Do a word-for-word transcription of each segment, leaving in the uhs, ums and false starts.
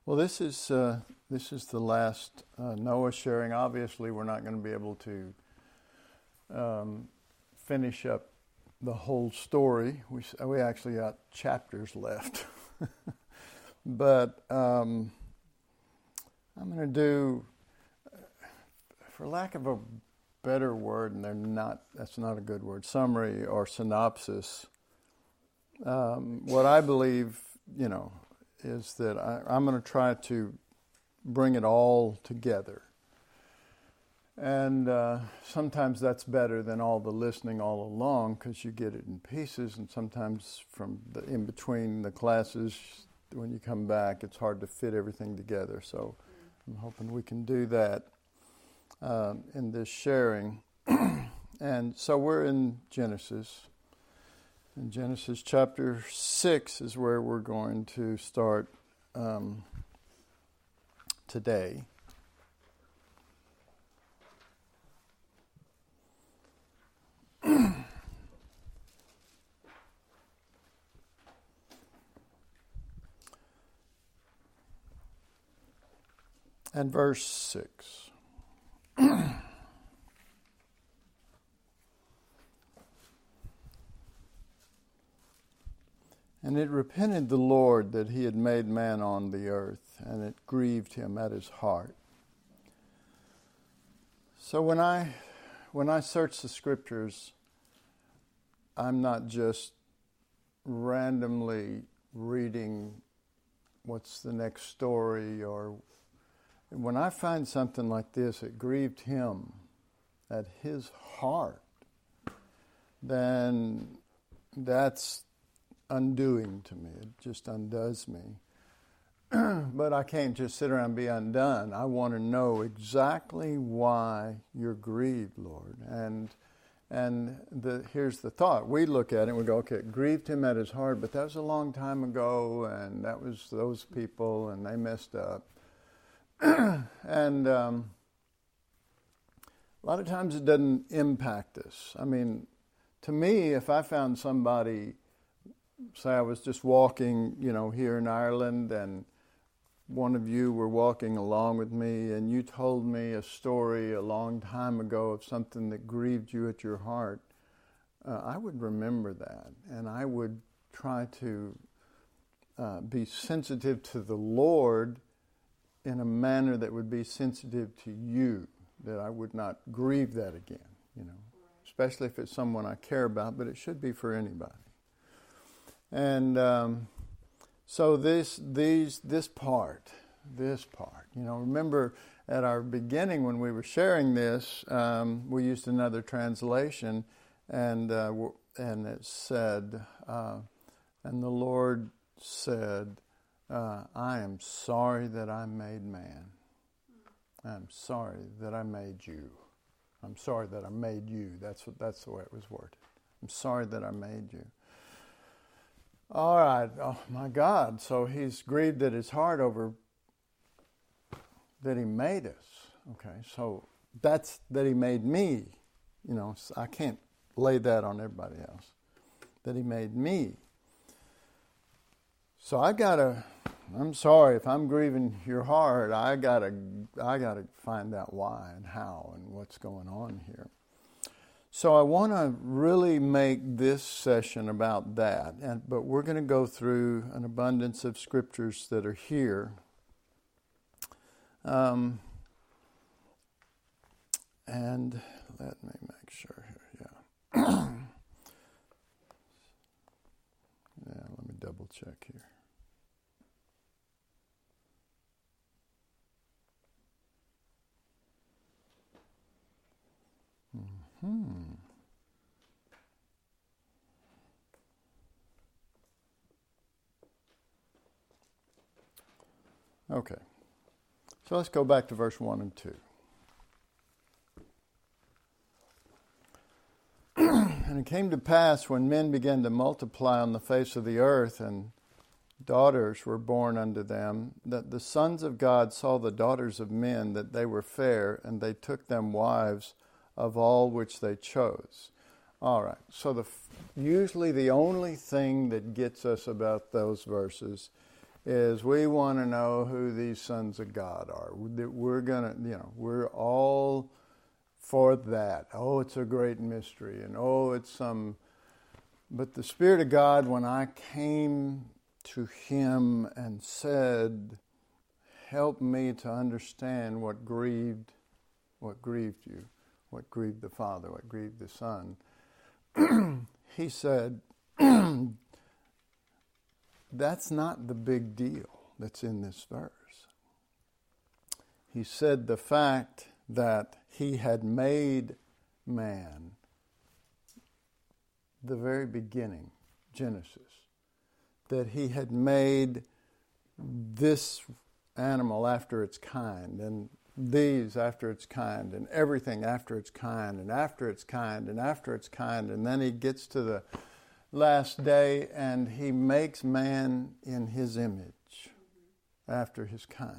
Well, this is uh, this is the last uh, Noah sharing. Obviously, we're not going to be able to um, finish up the whole story. We we actually got chapters left, but um, I'm going to do, for lack of a better word, and they're not. That's not a good word. Summary or synopsis. Um, what I believe, you know. is that I, I'm going to try to bring it all together. And uh, sometimes that's better than all the listening all along because you get it in pieces, and sometimes from the, in between the classes, when you come back, it's hard to fit everything together. So I'm hoping we can do that um, in this sharing. And so we're in Genesis. And Genesis chapter six is where we're going to start um, today. And verse six. And it repented the Lord that he had made man on the earth, and it grieved him at his heart. So when I when I search the scriptures, I'm not just randomly reading what's the next story, or when I find something like this, it grieved him at his heart, then that's undoing to me. It just undoes me. But I can't just sit around and be undone. I want to know exactly why you're grieved, Lord. And and the here's the thought. We look at it and we go, okay, it grieved him at his heart, but that was a long time ago, and that was those people, and they messed up. and um, a lot of times it doesn't impact us. I mean, to me, if I found somebody, say I was just walking, you know, here in Ireland, and one of you were walking along with me, and you told me a story a long time ago of something that grieved you at your heart, uh, I would remember that, and I would try to uh, be sensitive to the Lord in a manner that would be sensitive to you, that I would not grieve that again, you know, especially if it's someone I care about, but it should be for anybody. And um, so this these this part, this part, you know, remember at our beginning when we were sharing this, um, we used another translation, and uh, and it said, uh, and the Lord said, uh, I am sorry that I made man. I'm sorry that I made you. I'm sorry that I made you. That's what that's the way it was worded. I'm sorry that I made you. All right, oh my God, so he's grieved at his heart over that he made us. Okay, so that's that he made me. You know, I can't lay that on everybody else. That he made me. So I gotta, I'm sorry if I'm grieving your heart, I gotta, I gotta find out why and how and what's going on here. So I want to really make this session about that, and but we're going to go through an abundance of scriptures that are here. Um, and let me make sure here, yeah. Yeah, let me double check here. Hmm. Okay. So let's go back to verse one and two. And it came to pass when men began to multiply on the face of the earth, and daughters were born unto them, that the sons of God saw the daughters of men, that they were fair, and they took them wives of all which they chose. All right, so the usually the only thing that gets us about those verses is we want to know who these sons of God are. We're going to, you know, we're all for that. Oh, it's a great mystery, and oh, it's some... But the Spirit of God, when I came to Him and said, help me to understand what grieved, what grieved you, what grieved the Father, what grieved the Son, He said, that's not the big deal that's in this verse. He said the fact that He had made man, the very beginning, Genesis, that He had made this animal after its kind, and these after its kind, and everything after its kind, and after its kind, and after its kind, and then He gets to the last day and He makes man in His image, after His kind.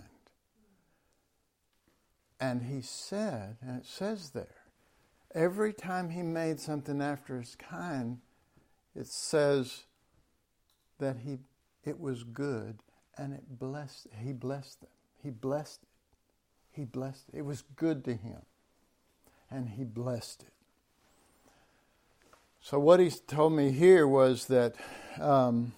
And He said, and it says there, every time He made something after His kind, it says that He it was good, and it blessed. He blessed them. He blessed it. He blessed it. It was good to Him, and He blessed it. So what He told me here was that um,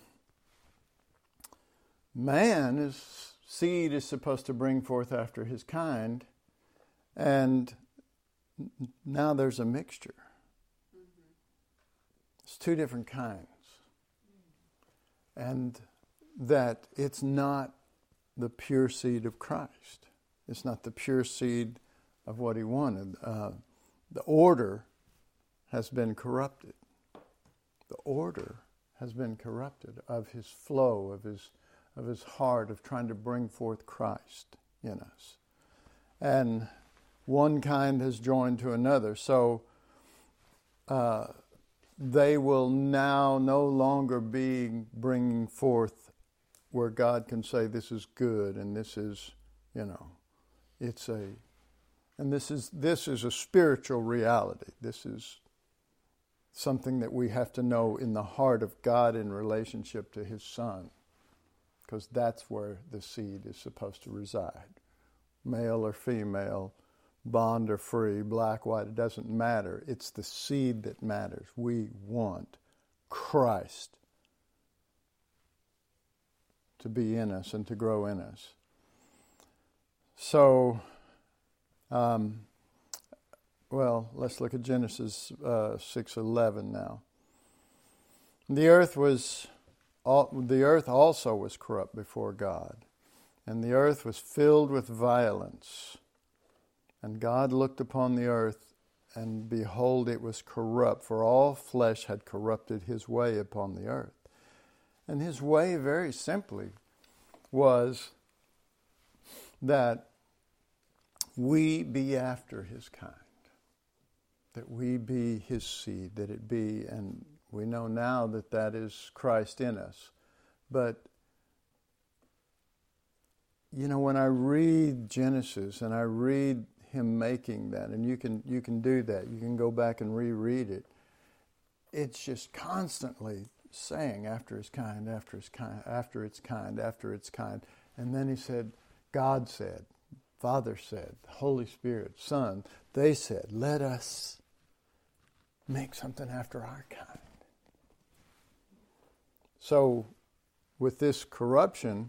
man is seed is supposed to bring forth after his kind, and now there's a mixture. Mm-hmm. It's two different kinds. Mm-hmm. And that it's not the pure seed of Christ. It's not the pure seed of what He wanted. Uh, the order has been corrupted. The order has been corrupted of His flow, of His of His heart, of trying to bring forth Christ in us. And one kind has joined to another. So uh, they will now no longer be bringing forth where God can say this is good and this is, you know, it's a, and this is this is a spiritual reality. This is something that we have to know in the heart of God in relationship to His Son, because that's where the seed is supposed to reside. Male or female, bond or free, black, white, it doesn't matter. It's the seed that matters. We want Christ to be in us and to grow in us. So, um, well, let's look at Genesis uh, six eleven now. The earth was, all, the earth also was corrupt before God, and the earth was filled with violence. And God looked upon the earth, and behold, it was corrupt, for all flesh had corrupted his way upon the earth. And His way, very simply, was that we be after His kind, that we be His seed, that it be, and we know now that that is Christ in us. But, you know, when I read Genesis and I read Him making that, and you can you can do that, you can go back and reread it, it's just constantly saying after His kind, after His kind, after its kind, after its kind. And then He said, God said, Father said, the Holy Spirit, Son, they said, let us make something after our kind. So with this corruption,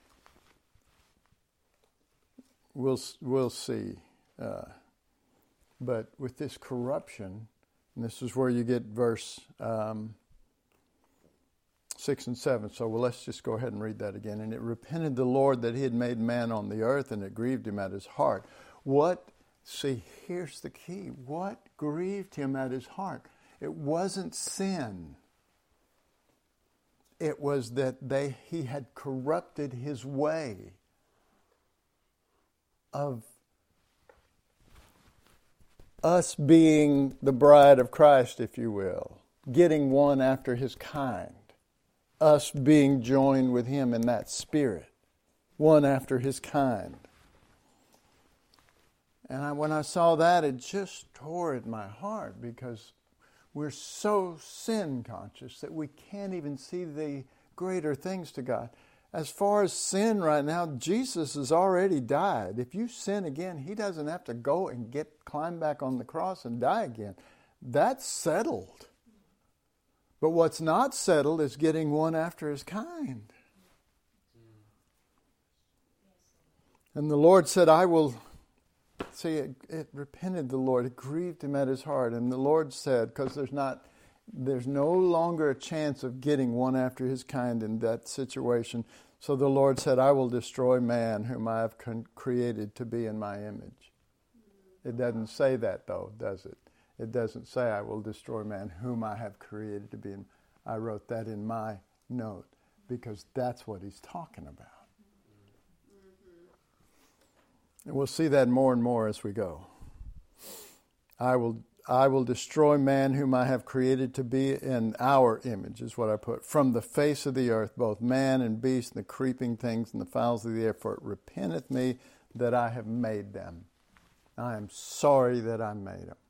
we'll we'll see. Uh, but with this corruption, and this is where you get verse um, six and seven. So well, let's just go ahead and read that again. And it repented the Lord that He had made man on the earth, and it grieved Him at His heart. What, see, here's the key. What grieved Him at His heart? It wasn't sin. It was that they He had corrupted His way of us being the bride of Christ, if you will, getting one after His kind, us being joined with Him in that spirit, one after His kind. And I, when I saw that, it just tore at my heart, because we're so sin conscious that we can't even see the greater things to God. as far as sin right now, Jesus has already died. If you sin again, he doesn't have to go and get climb back on the cross and die again. That's settled. But what's not settled is getting one after his kind. And the Lord said, I will... See, it, it repented the Lord. It grieved him at his heart. And the Lord said, because there's not... There's no longer a chance of getting one after his kind in that situation. So the Lord said, I will destroy man whom I have con- created to be in my image. It doesn't say that, though, does it? It doesn't say, I will destroy man whom I have created to be in. I wrote that in my note because that's what he's talking about. And we'll see that more and more as we go. I will I will destroy man whom I have created to be in our image, is what I put. From the face of the earth, both man and beast, and the creeping things and the fowls of the air, for it repenteth me that I have made them. I am sorry that I made them.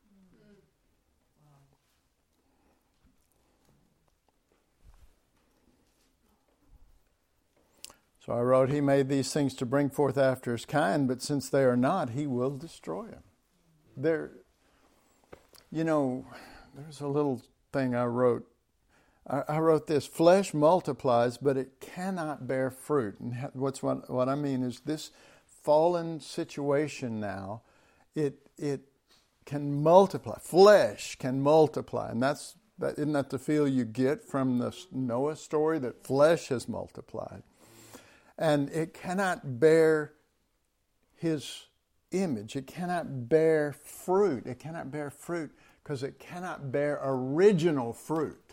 So I wrote, he made these things to bring forth after his kind, but since they are not, he will destroy them. They're... You know, there's a little thing I wrote. I, I wrote this, flesh multiplies, but it cannot bear fruit. And what's what, what I mean is this fallen situation now, it it can multiply. Flesh can multiply. And that's that isn't that the feel you get from the Noah story, that flesh has multiplied. And it cannot bear his image. It cannot bear fruit. It cannot bear fruit because it cannot bear original fruit.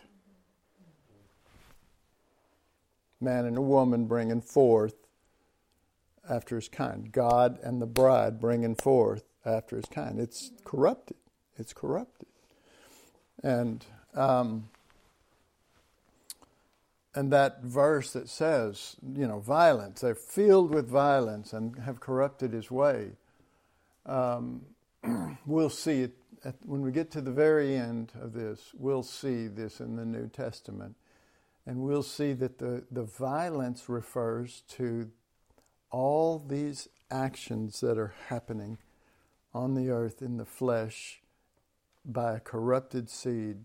Man and a woman bringing forth after his kind. God and the bride bringing forth after his kind. It's corrupted. It's corrupted. And um, and that verse that says, you know, violence. They're filled with violence and have corrupted his way. Um, we'll see it at, when we get to the very end of this. We'll see this in the New Testament, and we'll see that the, the violence refers to all these actions that are happening on the earth in the flesh by a corrupted seed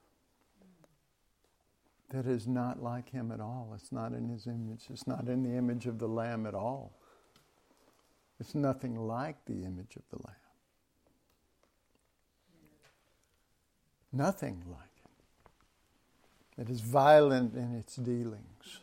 that is not like him at all. It's not in his image. It's not in the image of the Lamb at all. It's nothing like the image of the Lamb. Nothing like it. It is violent in its dealings.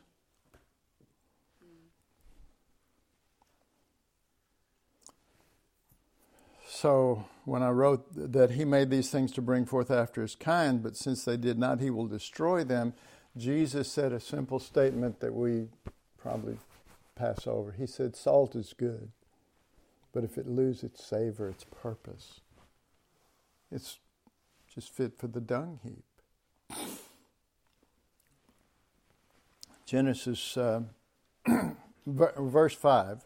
So when I wrote that he made these things to bring forth after his kind, but since they did not, he will destroy them, Jesus said a simple statement that we probably pass over. He said, salt is good. But if it lose its savor, its purpose, it's just fit for the dung heap. Genesis uh, verse five.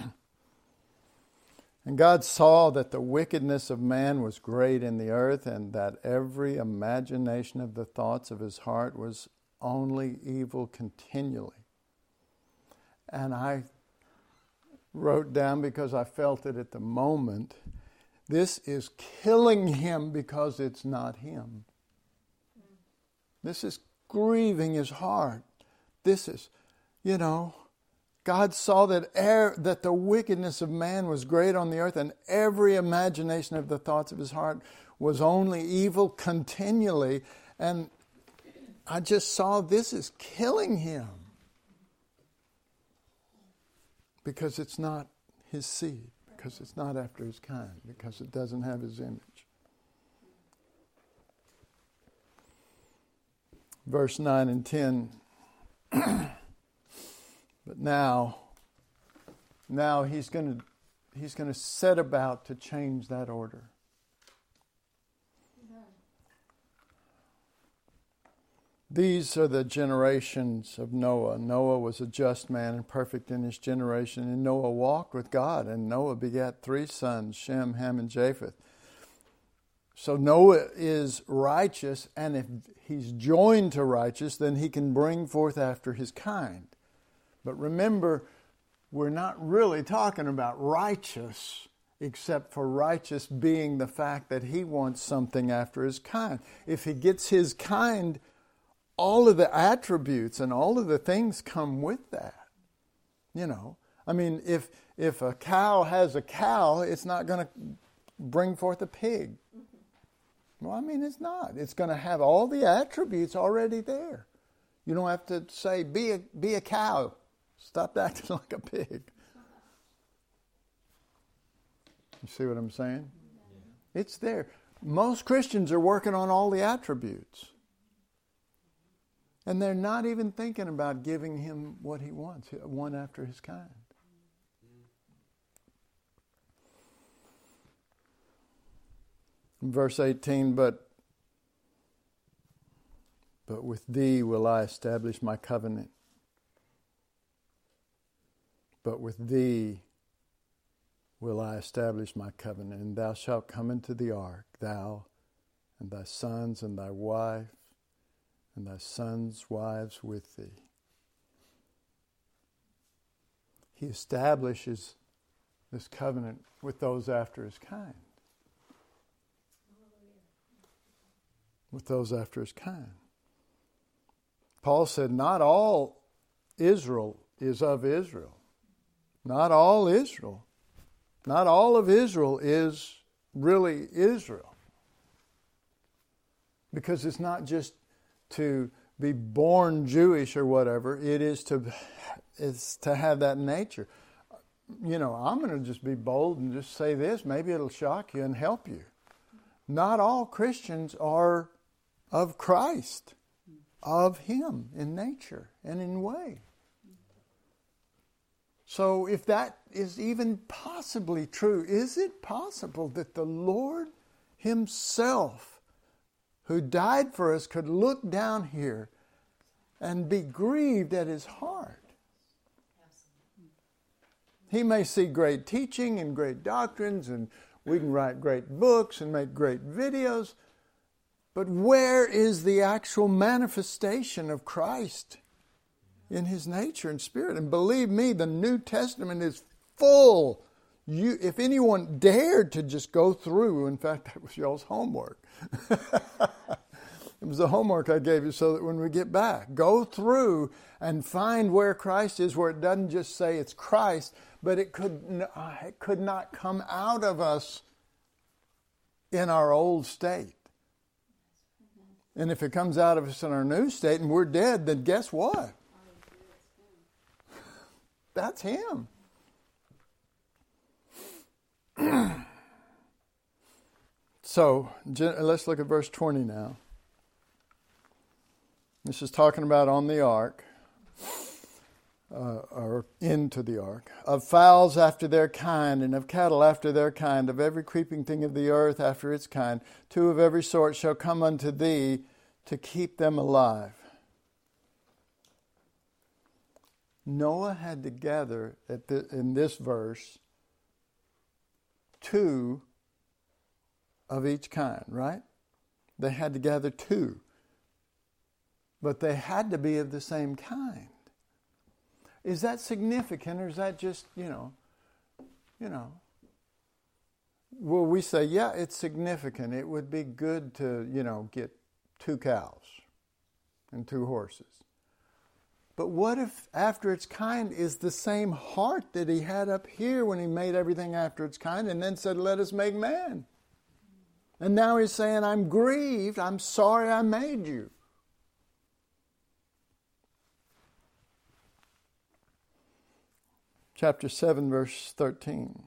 And God saw that the wickedness of man was great in the earth, and that every imagination of the thoughts of his heart was only evil continually. And I wrote down, because I felt it at the moment, this is killing him because it's not him. This is grieving his heart. This is, you know, God saw that er, that the wickedness of man was great on the earth, and every imagination of the thoughts of his heart was only evil continually. And I just saw this is killing him. Because it's not his seed, because it's not after his kind, because it doesn't have his image. Verse nine and ten. But now, now he's going to he's going to set about to change that order. These are the generations of Noah. Noah was a just man and perfect in his generation, and Noah walked with God, and Noah begat three sons, Shem, Ham, and Japheth. So Noah is righteous, and if he's joined to righteous, then he can bring forth after his kind. But remember, we're not really talking about righteous, except for righteous being the fact that he wants something after his kind. If he gets his kind, all of the attributes and all of the things come with that. You know, I mean, if if a cow has a cow, it's not going to bring forth a pig. Well, I mean, it's not. It's going to have all the attributes already there. You don't have to say, be a, be a cow. Stop acting like a pig. You see what I'm saying? Yeah. It's there. Most Christians are working on all the attributes. And they're not even thinking about giving him what he wants, one after his kind. In verse eighteen, but, but with thee will I establish my covenant. But with thee will I establish my covenant, and thou shalt come into the ark, thou and thy sons and thy wife, and thy sons' wives with thee. He establishes this covenant with those after his kind. With those after his kind. Paul said, not all Israel is of Israel. Not all Israel. Not all of Israel is really Israel. Because it's not just to be born Jewish or whatever. It is to, it's to have that nature. You know, I'm going to just be bold and just say this. Maybe it'll shock you and help you. Not all Christians are of Christ, of Him in nature and in way. So if that is even possibly true, is it possible that the Lord Himself, who died for us, could look down here and be grieved at His heart? He may see great teaching and great doctrines, and we can write great books and make great videos, but where is the actual manifestation of Christ in His nature and spirit? And believe me, the New Testament is full. You, if anyone dared to just go through, in fact, that was y'all's homework. It was the homework I gave you so that when we get back, go through and find where Christ is, where it doesn't just say it's Christ, but it could, it could not come out of us in our old state. And if it comes out of us in our new state and we're dead, then guess what? That's Him. So, let's look at verse twenty now. This is talking about on the ark, uh, or into the ark, of fowls after their kind, and of cattle after their kind, of every creeping thing of the earth after its kind. Two of every sort shall come unto thee to keep them alive. Noah had to gather, at the, in this verse, two of each kind, right? They had to gather two. But they had to be of the same kind. Is that significant, or is that just, you know, you know? Well, we say, yeah, it's significant. It would be good to, you know, get two cows and two horses. But what if after its kind is the same heart that He had up here when He made everything after its kind and then said, let us make man? And now He's saying, I'm grieved. I'm sorry I made you. Chapter seven, verse thirteen.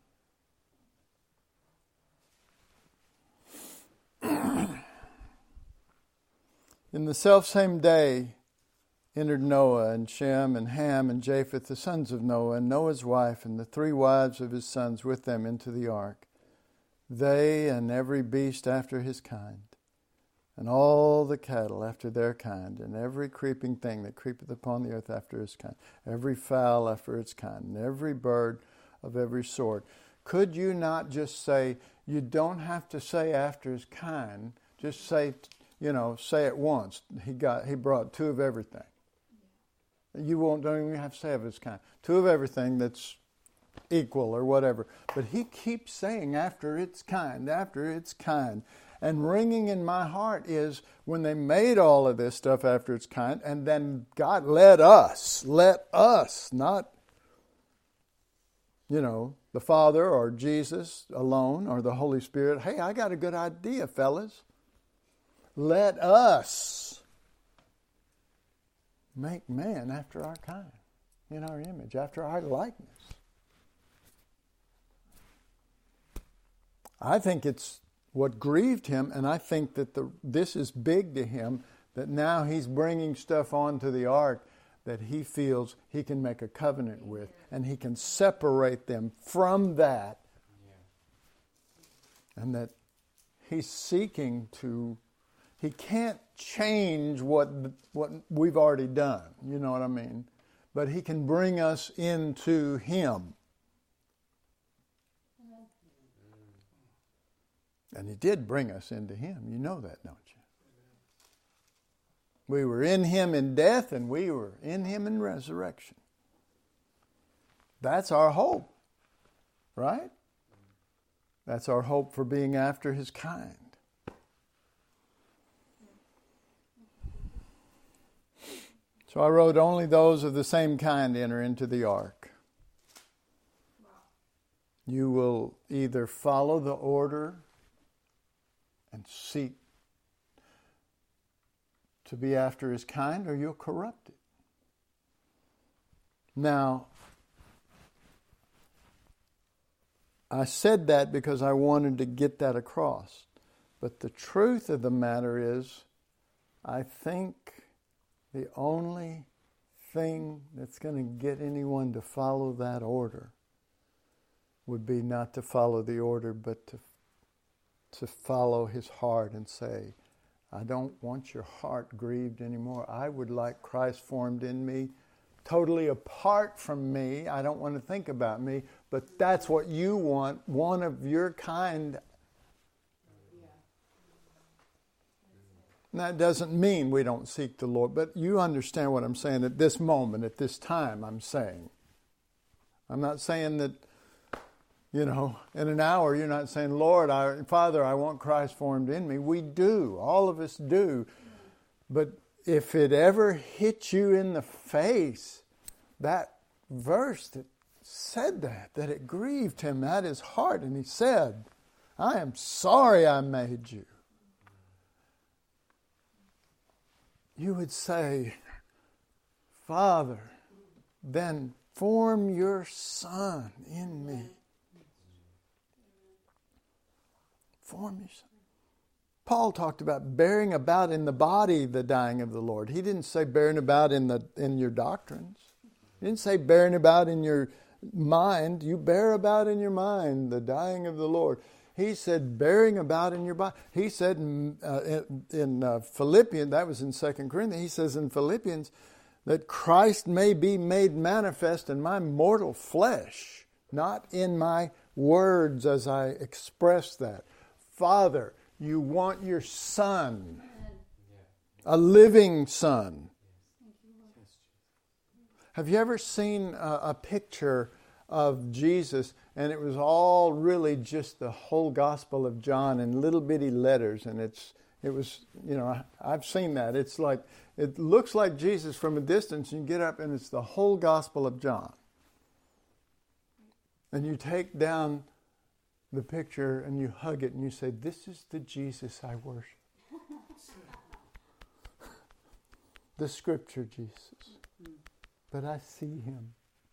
In the selfsame day entered Noah and Shem and Ham and Japheth, the sons of Noah, and Noah's wife, and the three wives of his sons with them into the ark, they and every beast after his kind, and all the cattle after their kind, and every creeping thing that creepeth upon the earth after his kind, every fowl after its kind, and every bird of every sort. Could you not just say, you don't have to say after his kind, just say, you know, say it once. He got, he brought two of everything. You won't, don't even have to say of his kind. Two of everything that's equal or whatever. But he keeps saying after its kind, after its kind. And ringing in my heart is when they made all of this stuff after its kind, and then God let us, let us, not, you know, the Father or Jesus alone or the Holy Spirit. Hey, I got a good idea, fellas. Let us make man after our kind, in our image, after our likeness. I think it's what grieved him, and I think that the this is big to him, that now he's bringing stuff onto the ark that he feels he can make a covenant with, and he can separate them from that, and that he's seeking to, he can't change what what we've already done, you know what I mean? But he can bring us into him. And he did bring us into him. You know that, don't you? We were in him in death, and we were in him in resurrection. That's our hope, right? That's our hope for being after his kind. So I wrote, only those of the same kind enter into the ark. You will either follow the order and seek to be after his kind, or you'll corrupt it. Now, I said that because I wanted to get that across. But the truth of the matter is, I think the only thing that's going to get anyone to follow that order would be not to follow the order, but to to follow his heart and say, I don't want your heart grieved anymore. I would like Christ formed in me, totally apart from me. I don't want to think about me, but that's what you want, one of your kind. And that doesn't mean we don't seek the Lord, but you understand what I'm saying at this moment, at this time, I'm saying. I'm not saying that, you know, in an hour, you're not saying, Lord, I, Father, I want Christ formed in me. We do. All of us do. But if it ever hit you in the face, that verse that said that, that it grieved him at his heart, and he said, I am sorry I made you. You would say, Father, then form your Son in me. Form your Son. Paul talked about bearing about in the body the dying of the Lord. He didn't say bearing about in the in your doctrines. He didn't say bearing about in your mind. You bear about in your mind the dying of the Lord. He said bearing about in your body. He said in, uh, in, in uh, Philippians, that was in Second Corinthians, he says in Philippians that Christ may be made manifest in my mortal flesh, not in my words as I express that. Father, you want your Son, a living Son. Have you ever seen a, a picture of Jesus, and it was all really just the whole Gospel of John in little bitty letters, and it's it was, you know, I, I've seen that. It's like, it looks like Jesus from a distance, and you get up and it's the whole Gospel of John. And you take down the picture and you hug it and you say, this is the Jesus I worship. The Scripture Jesus. But I see him.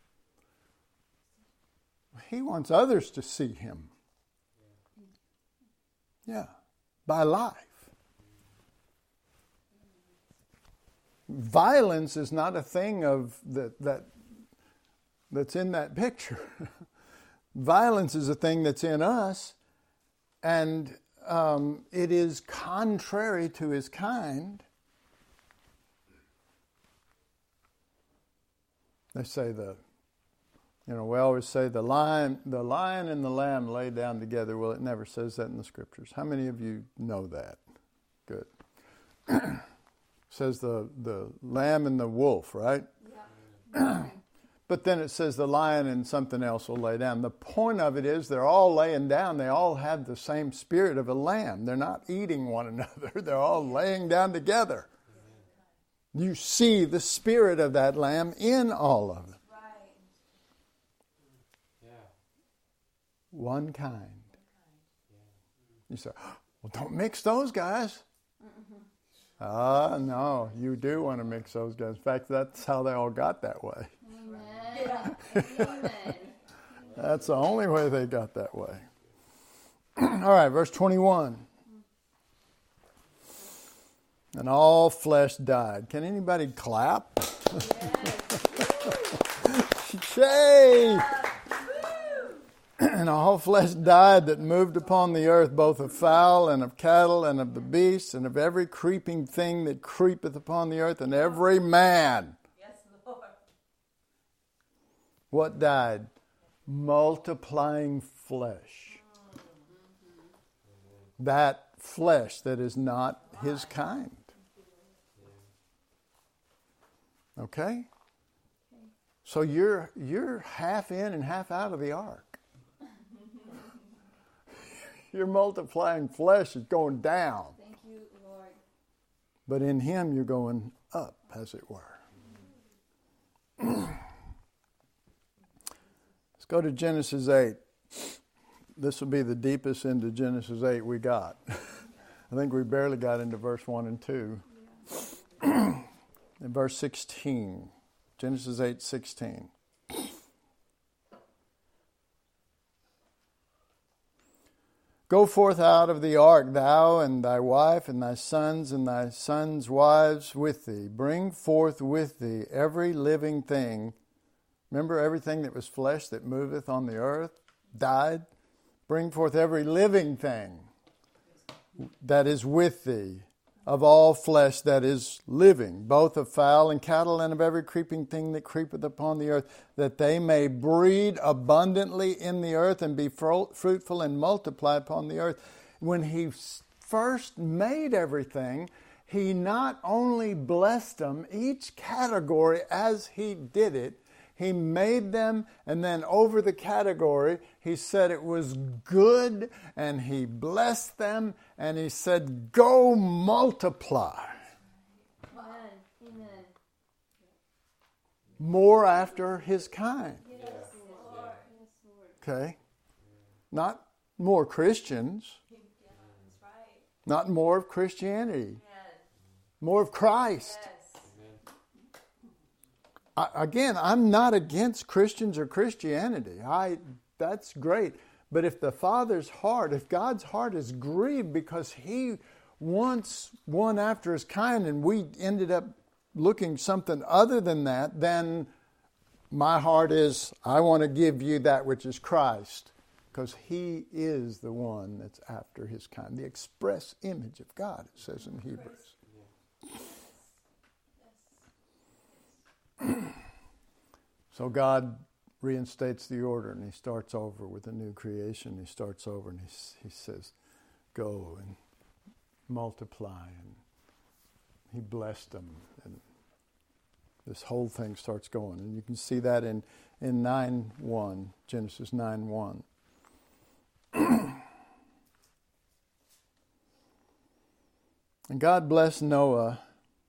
He wants others to see him. Yeah. By life. Violence is not a thing of that that that's in that picture. Violence is a thing that's in us, and um, it is contrary to his kind. They say the, you know, we always say the lion, the lion and the lamb lay down together. Well, it never says that in the Scriptures. How many of you know that? Good. Says the, the lamb and the wolf, right? Yeah. But then it says the lion and something else will lay down. The point of it is they're all laying down. They all have the same spirit of a lamb. They're not eating one another. They're all laying down together. You see the spirit of that lamb in all of them. Right. Yeah. One kind. You say, well, don't mix those guys. Ah, uh, no, you do want to mix those guys. In fact, that's how they all got that way. Amen. Amen. That's the only way they got that way. All right, verse twenty-one. And all flesh died. Can anybody clap? Yay! And all flesh died that moved upon the earth, both of fowl and of cattle and of the beasts and of every creeping thing that creepeth upon the earth, and every man. Yes, Lord. What died? Multiplying flesh. That flesh that is not his kind. Okay? So you're you're half in and half out of the ark. Your multiplying flesh is going down. Thank you, Lord. But in him you're going up, as it were. Let's go to Genesis eight. This will be the deepest into Genesis eight we got. I think we barely got into verse one and two. Yeah. In verse sixteen. Genesis eight sixteen. Go forth out of the ark, thou and thy wife and thy sons and thy sons' wives with thee. Bring forth with thee every living thing. Remember everything that was flesh that moveth on the earth died? Bring forth every living thing that is with thee, of all flesh that is living, both of fowl and cattle and of every creeping thing that creepeth upon the earth, that they may breed abundantly in the earth and be fruitful and multiply upon the earth. When he first made everything, he not only blessed them, each category as he did it, he made them, and then over the category, he said it was good, and he blessed them, and he said, go multiply. Amen. Amen. More after his kind. Yes, Lord. Yes, Lord. Okay? Not more Christians. Yeah, that's right. Not more of Christianity. Yes. More of Christ. Yes. I, again, I'm not against Christians or Christianity. I that's great. But if the Father's heart, if God's heart is grieved because He wants one after His kind and we ended up looking something other than that, then my heart is, I want to give you that which is Christ, because He is the one that's after His kind. The express image of God, it says in Hebrews. So God reinstates the order and He starts over with a new creation. He starts over and He, he says, go and multiply. And He blessed them. And this whole thing starts going. And you can see that in, in nine one, Genesis nine one. And God blessed Noah.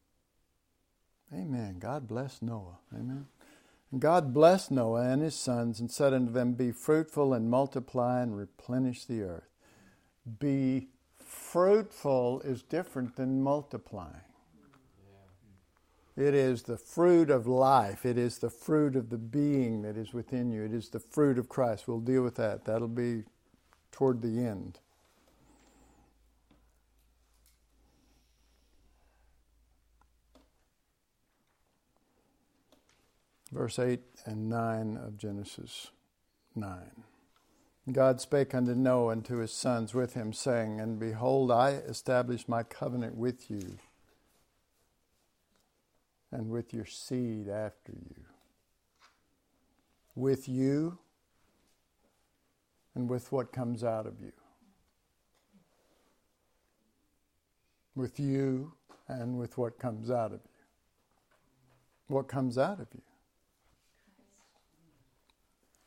Amen. God bless Noah. Amen. And God blessed Noah and his sons and said unto them, be fruitful and multiply and replenish the earth. Be fruitful is different than multiplying. Yeah. It is the fruit of life. It is the fruit of the being that is within you. It is the fruit of Christ. We'll deal with that. That'll be toward the end. Verse eight and nine of Genesis nine. God spake unto Noah and to his sons with him, saying, and behold, I establish my covenant with you and with your seed after you. With you and with what comes out of you. With you and with what comes out of you. What comes out of you?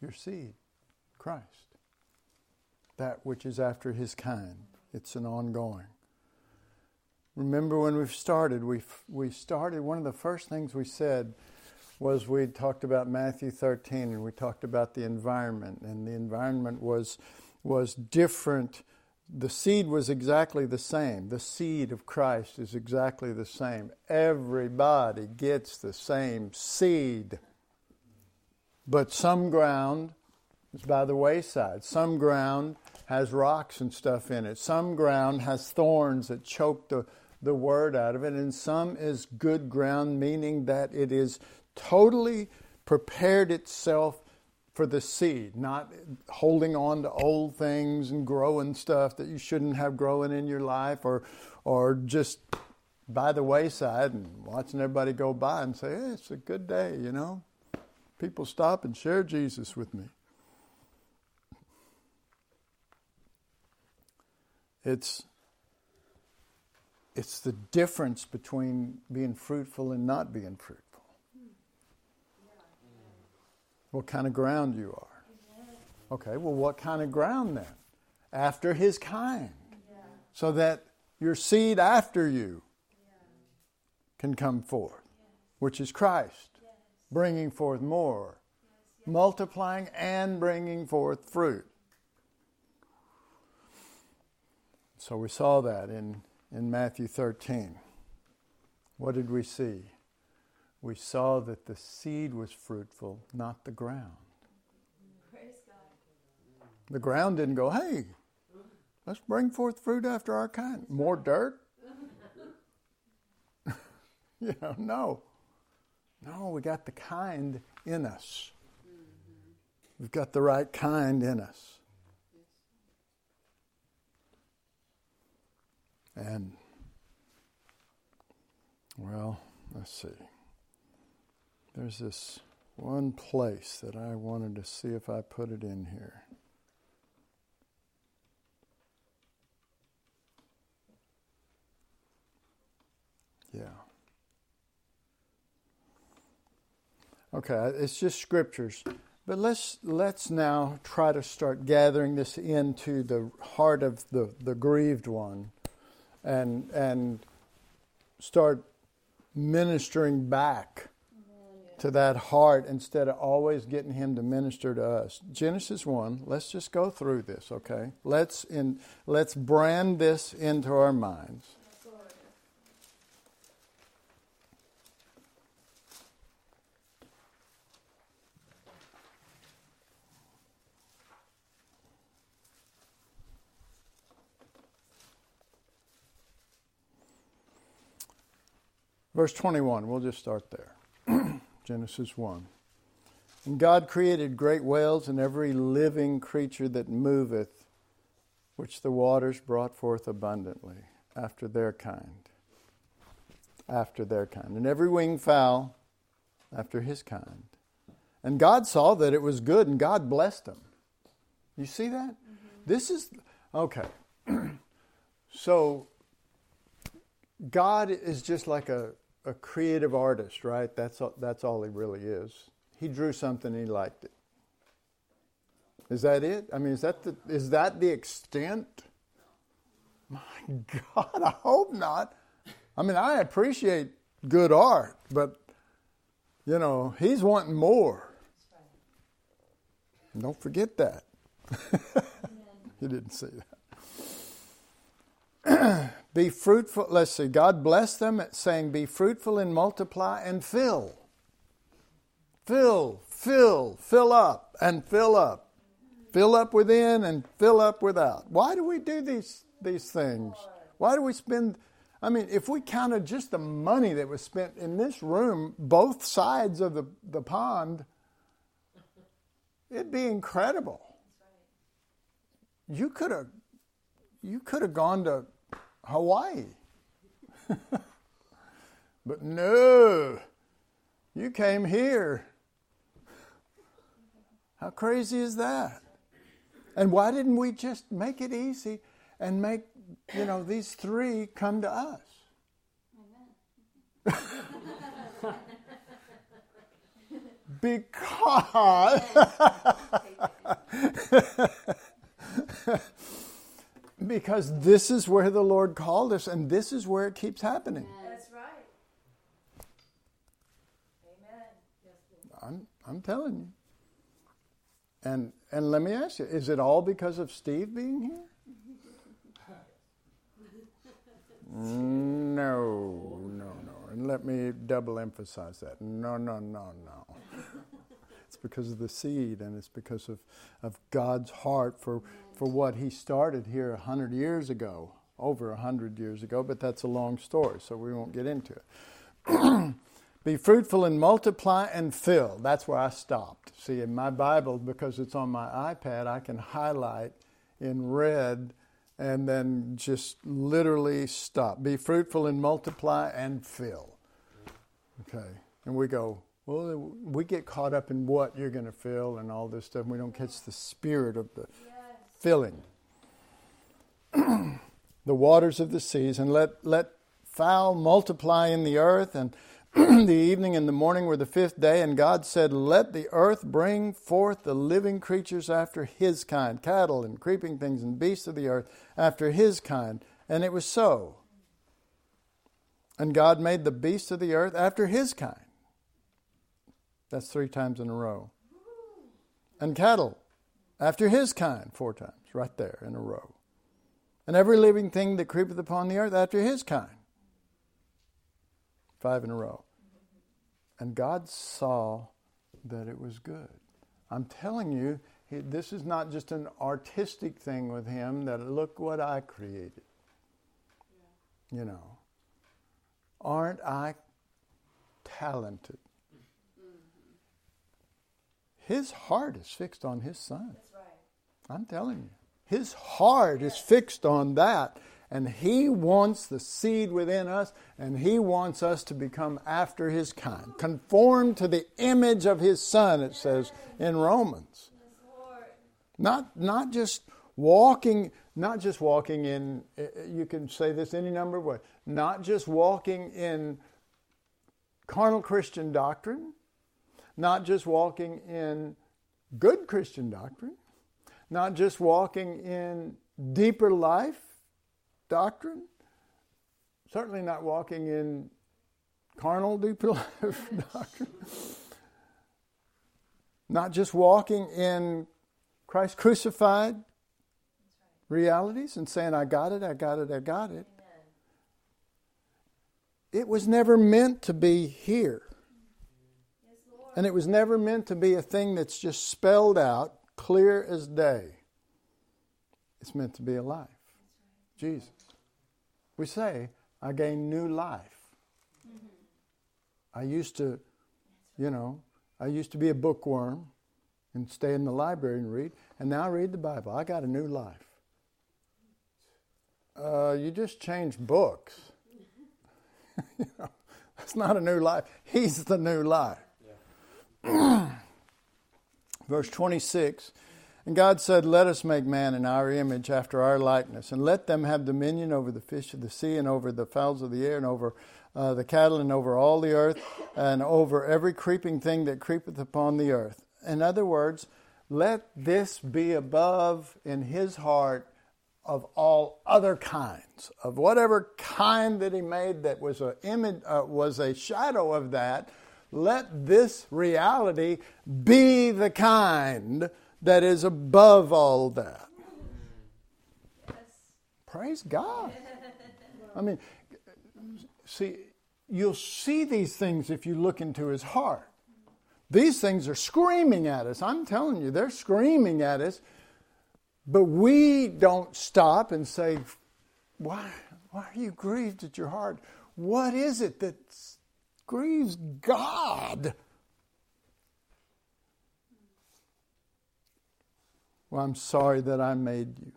your seed, Christ. That which is after his kind. It's an ongoing. Remember when we started, we we started, one of the first things we said was we talked about Matthew thirteen, and we talked about the environment, and the environment was was different. The seed was exactly the same. The seed of Christ is exactly the same. Everybody gets the same seed. But some ground is by the wayside. Some ground has rocks and stuff in it. Some ground has thorns that choke the, the word out of it. And some is good ground, meaning that it is totally prepared itself for the seed, not holding on to old things and growing stuff that you shouldn't have growing in your life, or or just by the wayside and watching everybody go by and say, hey, it's a good day, you know. People stop and share Jesus with me. It's it's the difference between being fruitful and not being fruitful. What kind of ground you are. Okay, well, what kind of ground then? After his kind. Yeah. So that your seed after you yeah. can come forth, yes. which is Christ, yes. bringing forth more, yes, yes. multiplying and bringing forth fruit. So we saw that in, in Matthew thirteen. What did we see? We saw that the seed was fruitful, not the ground. Praise God. The ground didn't go, hey, let's bring forth fruit after our kind. More dirt? you know, no. No, we got the kind in us. We've got the right kind in us. And, well, let's see. There's this one place that I wanted to see if I put it in here. Yeah. Okay, it's just scriptures. But let's let's now try to start gathering this into the heart of the, the grieved one and and start ministering back to that heart instead of always getting him to minister to us. Genesis one, let's just go through this, okay? Let's in let's brand this into our minds. Verse twenty-one, we'll just start there. Genesis one. And God created great whales and every living creature that moveth, which the waters brought forth abundantly, after their kind. After their kind. And every winged fowl, after his kind. And God saw that it was good, and God blessed them. You see that? Mm-hmm. This is, okay. So, God is just like a a creative artist, right? That's all, that's all he really is. He drew something and he liked it. Is that it? I mean, is that the, is that the extent? My God, I hope not. I mean, I appreciate good art, but, you know, he's wanting more. Don't forget that. He didn't say that. Be fruitful. Let's see. God blessed them, saying, be fruitful and multiply and fill. Fill, fill, fill up and fill up. Fill up within and fill up without. Why do we do these, these things? Why do we spend... I mean, if we counted just the money that was spent in this room, both sides of the, the pond, it'd be incredible. You could have, you could have gone to Hawaii. But no, you came here. How crazy is that? And why didn't we just make it easy and make, you know, these three come to us? Because because this is where the Lord called us, and this is where it keeps happening. That's right. Amen. I'm I'm telling you. And and let me ask you, is it all because of Steve being here? No, no, no. And let me double emphasize that. No, no, no, no. It's because of the seed, and it's because of, of God's heart for, for what He started here a hundred years ago, over a hundred years ago, but that's a long story, so we won't get into it. Be fruitful and multiply and fill. That's where I stopped. See, in my Bible, because it's on my iPad, I can highlight in red and then just literally stop. Be fruitful and multiply and fill. Okay. And we go, well, we get caught up in what you're going to fill and all this stuff. And we don't catch the spirit of the Yes. filling. The waters of the seas, and let, let fowl multiply in the earth, and the evening and the morning were the fifth day, and God said, let the earth bring forth the living creatures after his kind, cattle and creeping things and beasts of the earth after his kind. And it was so. And God made the beasts of the earth after his kind. That's three times in a row. And cattle after his kind, four times, right there in a row. And every living thing that creepeth upon the earth after his kind. Five in a row. And God saw that it was good. I'm telling you, he, this is not just an artistic thing with him that look what I created. Yeah. You know. Aren't I talented? Mm-hmm. His heart is fixed on his son. That's right. I'm telling you. His heart yes. is fixed on that. And he wants the seed within us, and he wants us to become after his kind. Conform to the image of his son, it says in Romans. Not, not just walking, not just walking in, you can say this any number of ways, not just walking in carnal Christian doctrine, not just walking in good Christian doctrine, not just walking in deeper life doctrine, certainly not walking in carnal deeper life doctrine, not just walking in Christ crucified realities and saying, I got it, I got it, I got it. Amen. It was never meant to be here. Yes, Lord. And it was never meant to be a thing that's just spelled out, clear as day. It's meant to be a life. Jesus. We say, I gain new life. Mm-hmm. I used to, you know, I used to be a bookworm and stay in the library and read, and now I read the Bible. I got a new life. Uh, you just changed books. You know, that's not a new life. He's the new life. Yeah. Verse twenty-six, and God said, let us make man in our image after our likeness, and let them have dominion over the fish of the sea, and over the fowls of the air, and over uh, the cattle, and over all the earth, and over every creeping thing that creepeth upon the earth. In other words, let this be above in his heart of all other kinds, of whatever kind that he made that was a image, uh, was a shadow of that. Let this reality be the kind that is above all that. Yes. Praise God. I mean, see, you'll see these things if you look into his heart. These things are screaming at us. I'm telling you, they're screaming at us. But we don't stop and say, why, why are you grieved at your heart? What is it that grieves God? Well, I'm sorry that I made you.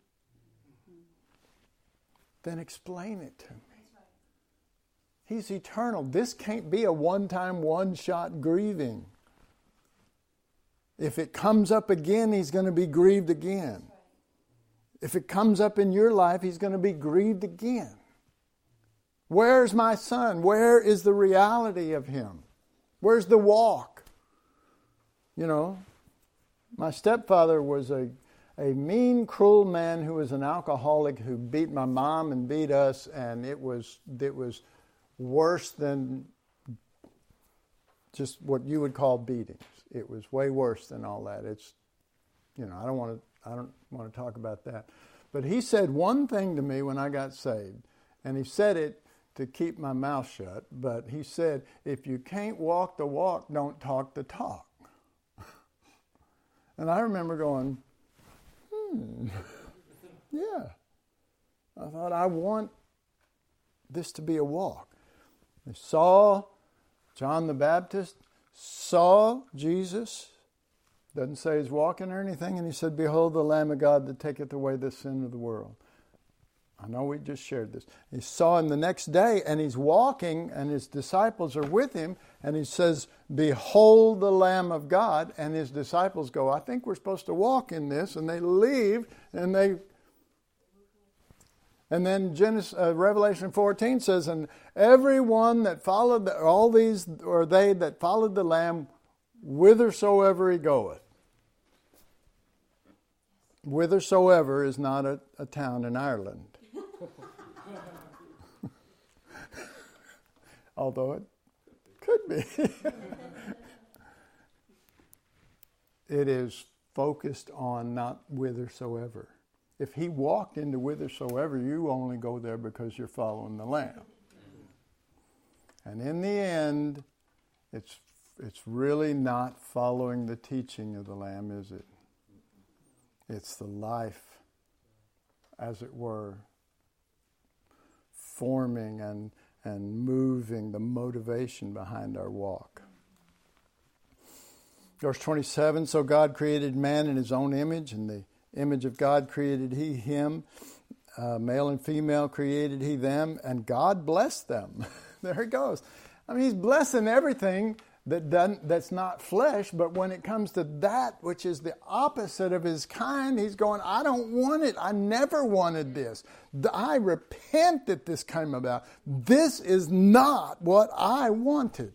Then explain it to me. He's eternal. This can't be a one-time, one-shot grieving. If it comes up again, he's going to be grieved again. If it comes up in your life, he's going to be grieved again. Where's my son? Where is the reality of him? Where's the walk? You know, my stepfather was a, a mean, cruel man who was an alcoholic who beat my mom and beat us, and it was it was worse than just what you would call beatings. It was way worse than all that. It's, you know, I don't want to I don't want to talk about that. But he said one thing to me when I got saved, and he said it to keep my mouth shut, but he said, if you can't walk the walk, don't talk the talk. And I remember going, hmm, yeah. I thought, I want this to be a walk. They saw John the Baptist, saw Jesus, doesn't say he's walking or anything, and he said, behold the Lamb of God that taketh away the sin of the world. I know we just shared this. He saw him the next day, and he's walking, and his disciples are with him, and he says, behold the Lamb of God, and his disciples go, I think we're supposed to walk in this, and they leave, and they... And then Genesis, uh, Revelation fourteen says, and everyone that followed, the, all these, or they that followed the Lamb, whithersoever he goeth. Whithersoever is not a, a town in Ireland. Although it could be. It is focused on not whithersoever. If he walked into whithersoever, you only go there because you're following the Lamb. And in the end, it's it's really not following the teaching of the Lamb, is it? It's the life, as it were, forming and and moving the motivation behind our walk. Verse twenty-seven, so God created man in his own image, and the image of God created he him. Uh, male and female created he them, and God blessed them. There it goes. I mean, he's blessing everything that doesn't, that's not flesh, but when it comes to that which is the opposite of his kind, he's going, I don't want it. I never wanted this. I repent that this came about. This is not what I wanted.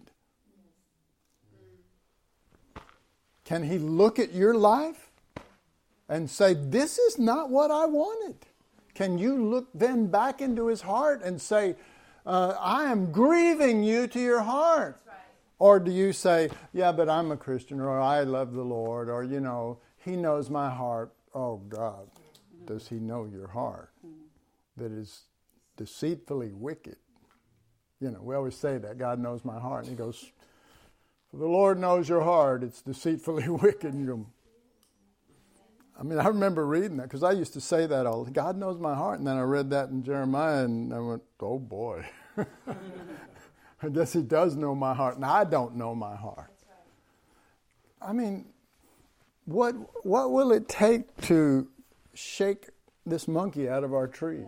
Can he look at your life and say, this is not what I wanted? Can you look then back into his heart and say, uh, I am grieving you to your heart? Or do you say, yeah, but I'm a Christian, or I love the Lord, or, you know, he knows my heart. Oh, God, does he know your heart? That is deceitfully wicked. You know, we always say that, God knows my heart. And he goes, the Lord knows your heart. It's deceitfully wicked. And you go, I mean, I remember reading that, because I used to say that all, God knows my heart. And then I read that in Jeremiah, and I went, oh, boy. I guess he does know my heart, and I don't know my heart. I mean, what what will it take to shake this monkey out of our tree?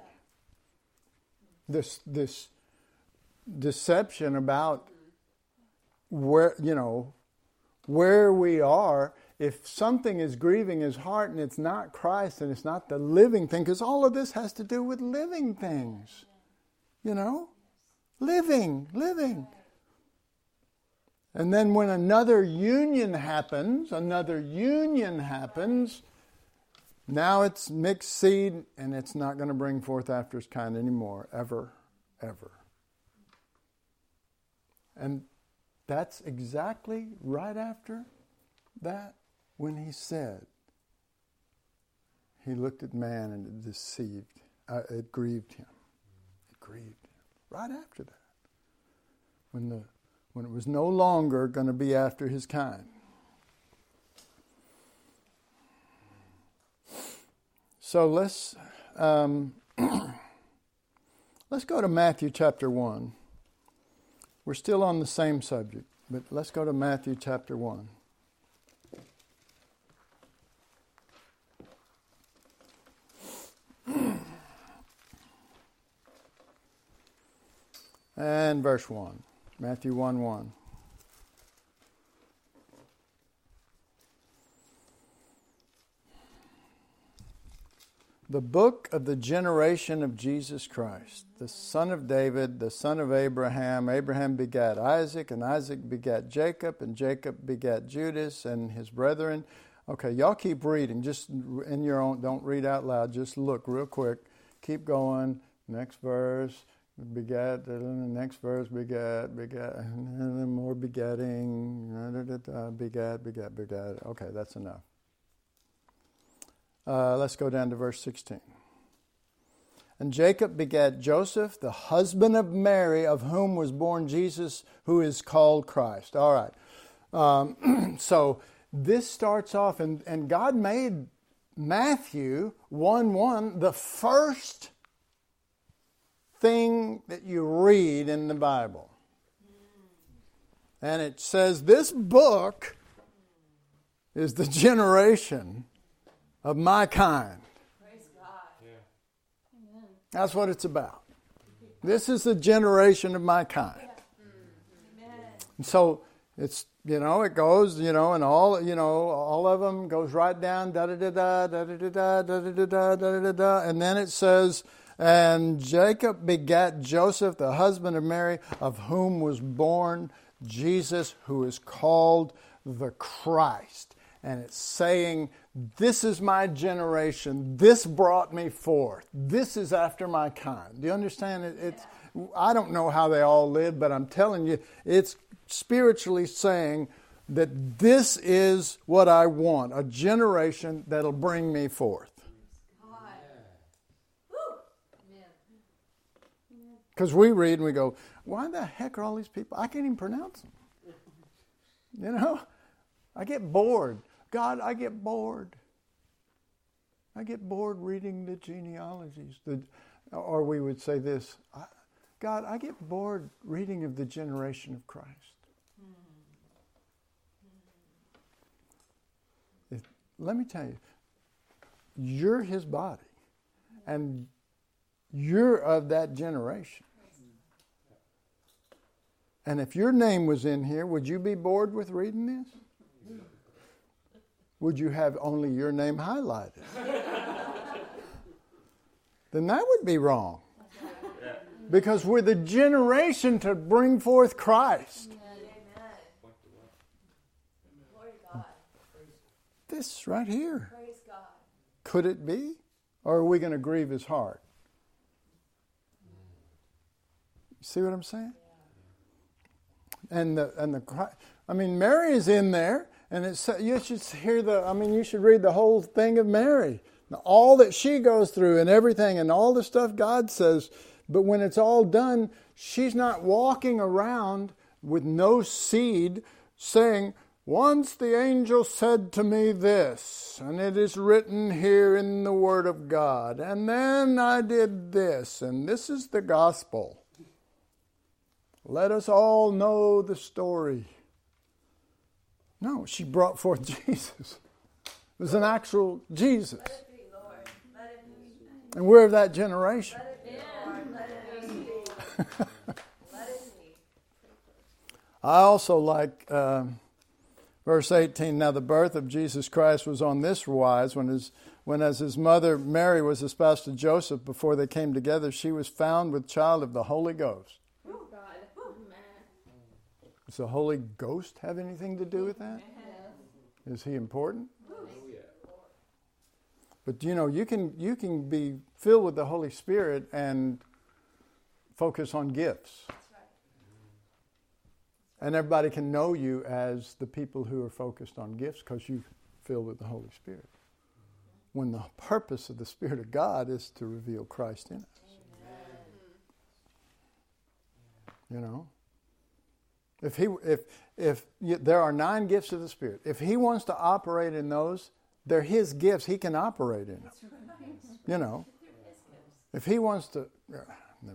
This this deception about where, you know, where we are. If something is grieving his heart and it's not Christ and it's not the living thing, because all of this has to do with living things, you know? Living, living. And then when another union happens, another union happens, now it's mixed seed, and it's not going to bring forth after its kind anymore, ever, ever. And that's exactly right after that when he said, he looked at man and it deceived, uh, it grieved him. It grieved him. Right after that, when the when it was no longer going to be after his kind. So let's um, let's go to Matthew chapter one. We're still on the same subject, but let's go to Matthew chapter one. And verse one, Matthew one one. The book of the generation of Jesus Christ, the son of David, the son of Abraham. Abraham begat Isaac, and Isaac begat Jacob, and Jacob begat Judas and his brethren. Okay, y'all keep reading. Just in your own, don't read out loud. Just look real quick. Keep going. Next verse, begat. Next verse, begat, begat. And then more begetting. Begat, begat, begat. Okay, that's enough. Uh, let's go down to verse sixteen. And Jacob begat Joseph, the husband of Mary, of whom was born Jesus, who is called Christ. All right. Um, so this starts off, and, and God made Matthew one one the first thing that you read in the Bible. And it says this book is the generation of my kind. Praise God. Yeah. Amen. That's what it's about. This is the generation of my kind. Amen. And so it's, you know, it goes, you know, and all, you know, all of them goes right down, da da da da da da da da da da da da da da, and then it says, and Jacob begat Joseph, the husband of Mary, of whom was born Jesus, who is called the Christ. And it's saying, this is my generation. This brought me forth. This is after my kind. Do you understand? It, it's, I don't know how they all lived, but I'm telling you, it's spiritually saying that this is what I want, a generation that'll bring me forth. God. Because we read and we go, why the heck are all these people? I can't even pronounce them. You know? I get bored. God, I get bored. I get bored reading the genealogies. The, or we would say this, God, I get bored reading of the generation of Christ. If, let me tell you, you're his body. And you're of that generation. And if your name was in here, would you be bored with reading this? Would you have only your name highlighted? Then that would be wrong. Because we're the generation to bring forth Christ. Amen. Glory to God. This right here. Praise God. Could it be? Or are we going to grieve his heart? See what I'm saying? And the and the I mean, Mary is in there, and it's you should hear the. I mean, you should read the whole thing of Mary, all that she goes through, and everything, and all the stuff God says. But when it's all done, she's not walking around with no seed, saying, "Once the angel said to me this, and it is written here in the Word of God, and then I did this, and this is the gospel. Let us all know the story." No, she brought forth Jesus. It was an actual Jesus. Let it be, Lord. Let it be. And we're of that generation. Let it be, Lord. Let it be. Let it be. I also like uh, verse eighteen. Now the birth of Jesus Christ was on this wise, when his when as his mother Mary was espoused to Joseph, before they came together, she was found with child of the Holy Ghost. Does the Holy Ghost have anything to do with that? Is he important? But you know, you can you can be filled with the Holy Spirit and focus on gifts. And everybody can know you as the people who are focused on gifts because you're filled with the Holy Spirit. When the purpose of the Spirit of God is to reveal Christ in us. You know? If he, if if you, there are nine gifts of the Spirit, if he wants to operate in those, they're his gifts. He can operate in them. You know, if he wants to, uh, never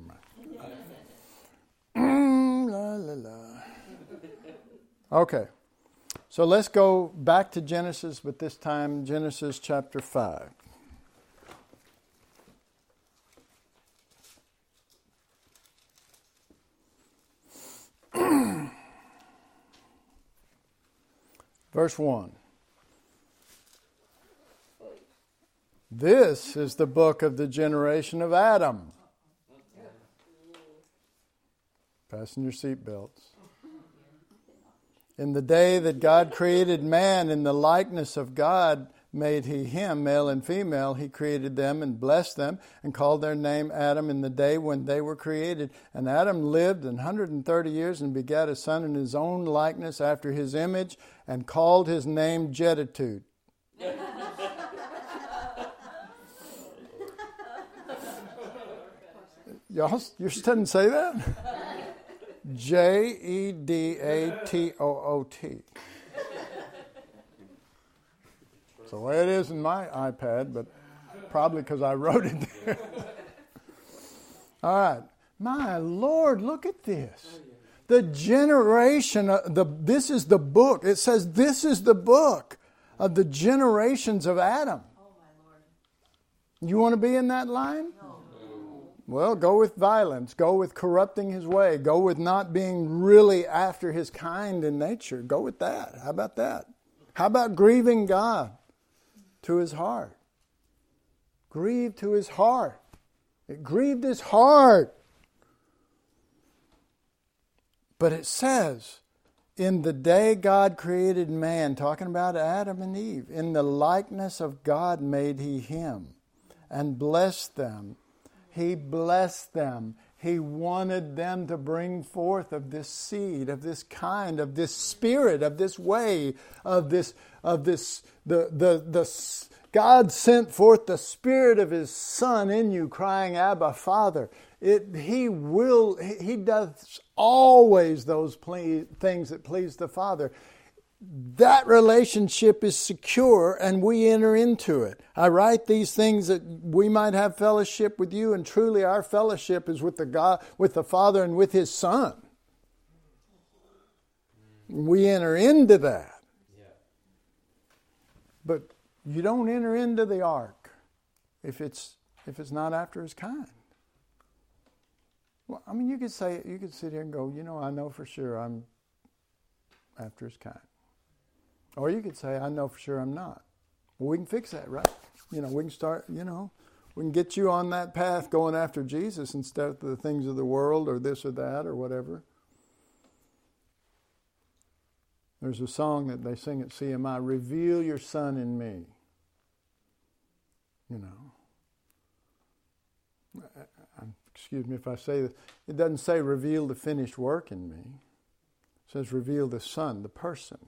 mind. la, la, la. Okay, so let's go back to Genesis, but this time Genesis chapter five. Verse one. This is the book of the generation of Adam. Fasten your seatbelts. In the day that God created man, in the likeness of God made he him, male and female. He created them and blessed them and called their name Adam in the day when they were created. And Adam lived one hundred thirty years and begat a son in his own likeness after his image and called his name Jeditude. Y'all, you didn't say that? J E D A T O O T. It's the way it is in my iPad, but probably because I wrote it there. All right. My Lord, look at this. The generation, of the this is the book. It says this is the book of the generations of Adam. Oh, my Lord. You want to be in that line? No. Well, go with violence. Go with corrupting his way. Go with not being really after his kind in nature. Go with that. How about that? How about grieving God to his heart? Grieve to his heart. It grieved his heart. But it says, in the day God created man, talking about Adam and Eve, in the likeness of God made he him and blessed them. He blessed them. He wanted them to bring forth of this seed, of this kind, of this spirit, of this way, of this, of this, the, the, the, God sent forth the Spirit of His Son in you, crying, Abba, Father. It, he will, He does always those ple- things that please the Father. That relationship is secure and we enter into it. I write these things that we might have fellowship with you, and truly our fellowship is with the God, with the Father and with His Son. We enter into that. But you don't enter into the ark if it's if it's not after His kind. Well, I mean, you could say you could sit here and go, you know, I know for sure I'm after His kind. Or you could say, I know for sure I'm not. Well, we can fix that, right? You know, we can start, you know, we can get you on that path going after Jesus instead of the things of the world or this or that or whatever. There's a song that they sing at C M I, Reveal Your Son in Me. You know. Excuse me if I say this. It doesn't say reveal the finished work in me. It says reveal the Son, the person.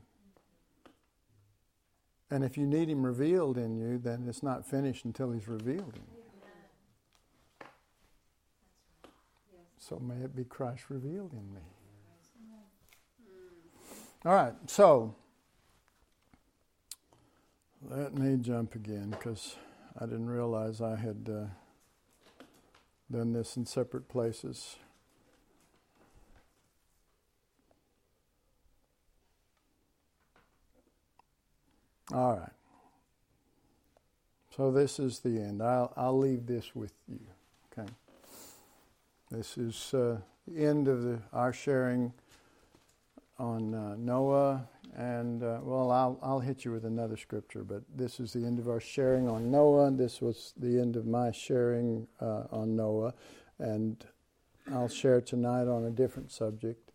And if you need Him revealed in you, then it's not finished until He's revealed in you. So may it be Christ revealed in me. All right, so let me jump again because I didn't realize I had uh, done this in separate places. All right. So this is the end. I'll I'll leave this with you. Okay. This is uh, the end of the, our sharing on uh, Noah, and uh, well, I'll I'll hit you with another scripture, but this is the end of our sharing on Noah. This was the end of my sharing uh, on Noah, and I'll share tonight on a different subject.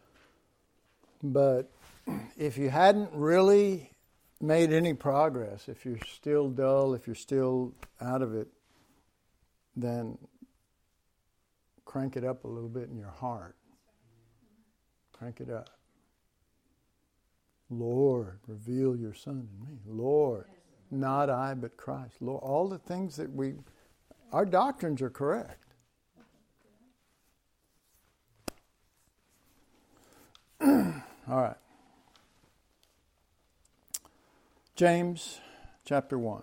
But if you hadn't really made any progress, if you're still dull, if you're still out of it, then crank it up a little bit in your heart. Crank it up. Lord, reveal your Son in me. Lord, not I, but Christ. Lord, all the things that we, our doctrines are correct. All right. James chapter one.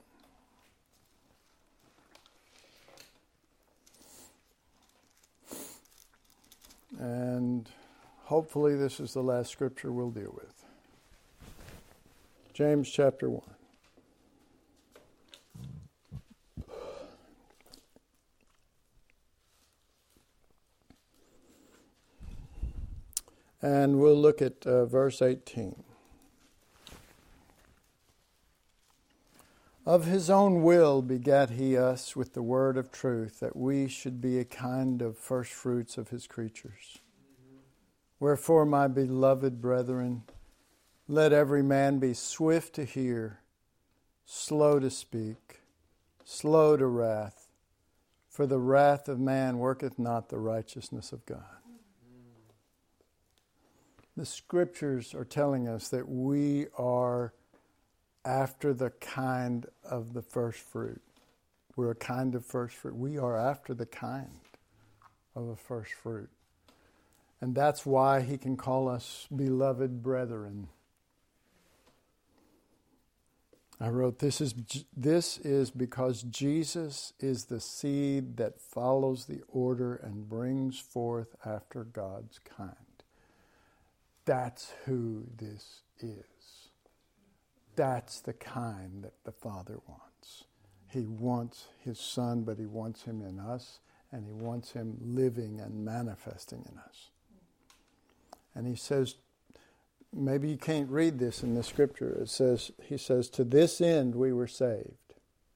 And hopefully this is the last scripture we'll deal with. James chapter one. And we'll look at uh, verse eighteen. Of His own will begat He us with the word of truth, that we should be a kind of first fruits of His creatures. Wherefore, my beloved brethren, Let every man be swift to hear, slow to speak, slow to wrath, for the wrath of man worketh not the righteousness of God. The scriptures are telling us that we are after the kind of the first fruit. We're a kind of first fruit. We are after the kind of a first fruit. And that's why he can call us beloved brethren. I wrote, this is this is because Jesus is the seed that follows the order and brings forth after God's kind. That's who this is. That's the kind that the Father wants. He wants his Son, but he wants him in us, and he wants him living and manifesting in us. And he says, maybe you can't read this in the scripture. It says, he says, to this end we were saved.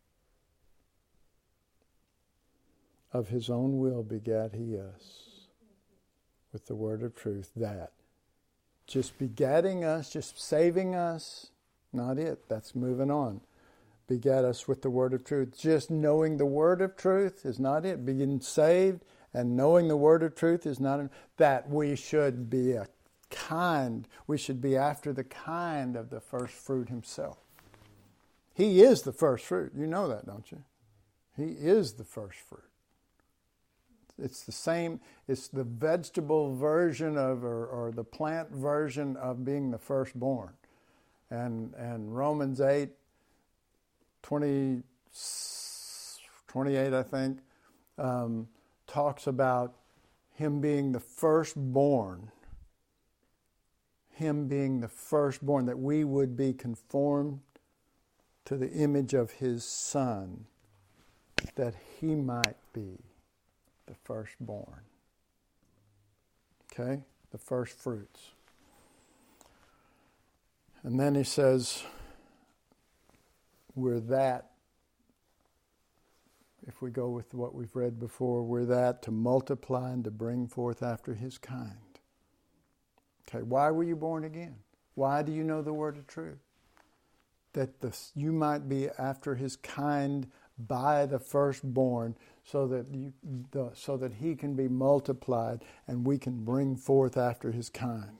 Of his own will begat he us with the word of truth. That. Just begatting us, just saving us, not it. That's moving on. Begat us with the word of truth. Just knowing the word of truth is not it. Being saved and knowing the word of truth is not it. That we should be a kind, we should be after the kind of the first fruit himself. He is the first fruit. You know that, don't you? He is the first fruit. It's the same, it's the vegetable version of, or, or the plant version of being the firstborn. And and Romans eight, twenty, twenty-eight, I think, um, talks about him being the firstborn. Him being the firstborn, that we would be conformed to the image of his Son, that he might be the firstborn. Okay? The first fruits. And then he says, we're that, if we go with what we've read before, we're that to multiply and to bring forth after his kind. Okay, why were you born again? Why do you know the word of truth? That the, you might be after his kind by the firstborn, so that you, the, so that he can be multiplied and we can bring forth after his kind.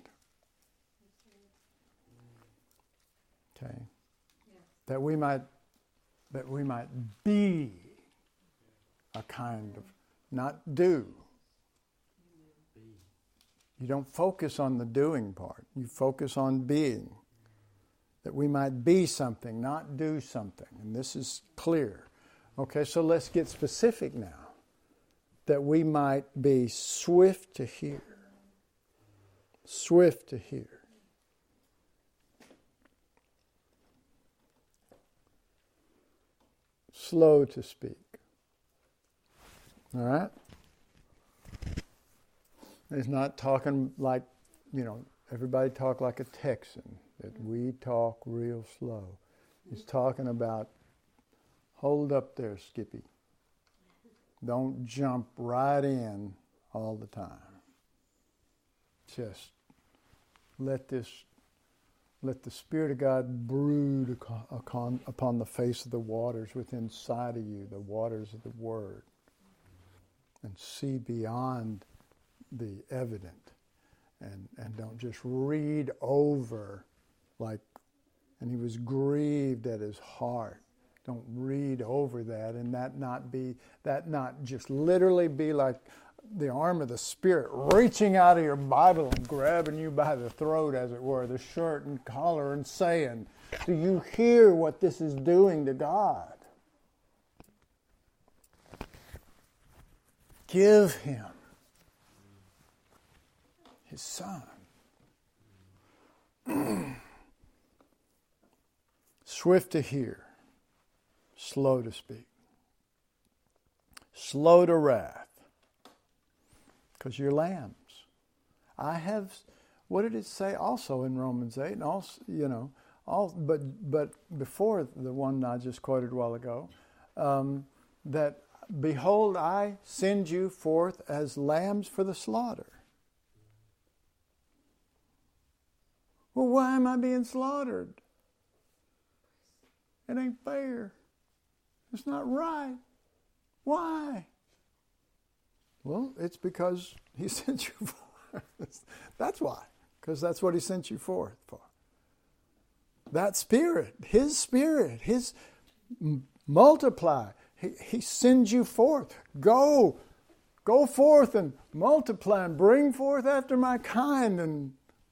Okay, yeah. That we might, that we might be a kind of, not do. You don't focus on the doing part. You focus on being. That we might be something, not do something. And this is clear. Okay, so let's get specific now. That we might be swift to hear. Swift to hear. Slow to speak. All right? He's not talking like, you know, everybody talk like a Texan, that we talk real slow. He's talking about, hold up there, Skippy. Don't jump right in all the time. Just let this, let the Spirit of God brood upon, upon the face of the waters within inside of you, the waters of the Word, and see beyond the evident, and and don't just read over like, and he was grieved at his heart. Don't read over that, and that not be that not just literally be like the arm of the Spirit reaching out of your Bible and grabbing you by the throat, as it were, the shirt and collar, and saying, do you hear what this is doing to God? Give him his Son. Swift to hear, slow to speak, slow to wrath, because you're lambs. I have, what did it say also in Romans eight? And also, you know, all, but but before the one I just quoted a while ago, um, that behold, I send you forth as lambs for the slaughter. Well, why am I being slaughtered? It ain't fair. It's not right. Why? Well, it's because he sent you forth. That's why. Because that's what he sent you forth for. That Spirit, His Spirit, His m- multiply. He, he sends you forth. Go. Go forth and multiply and bring forth after my kind. And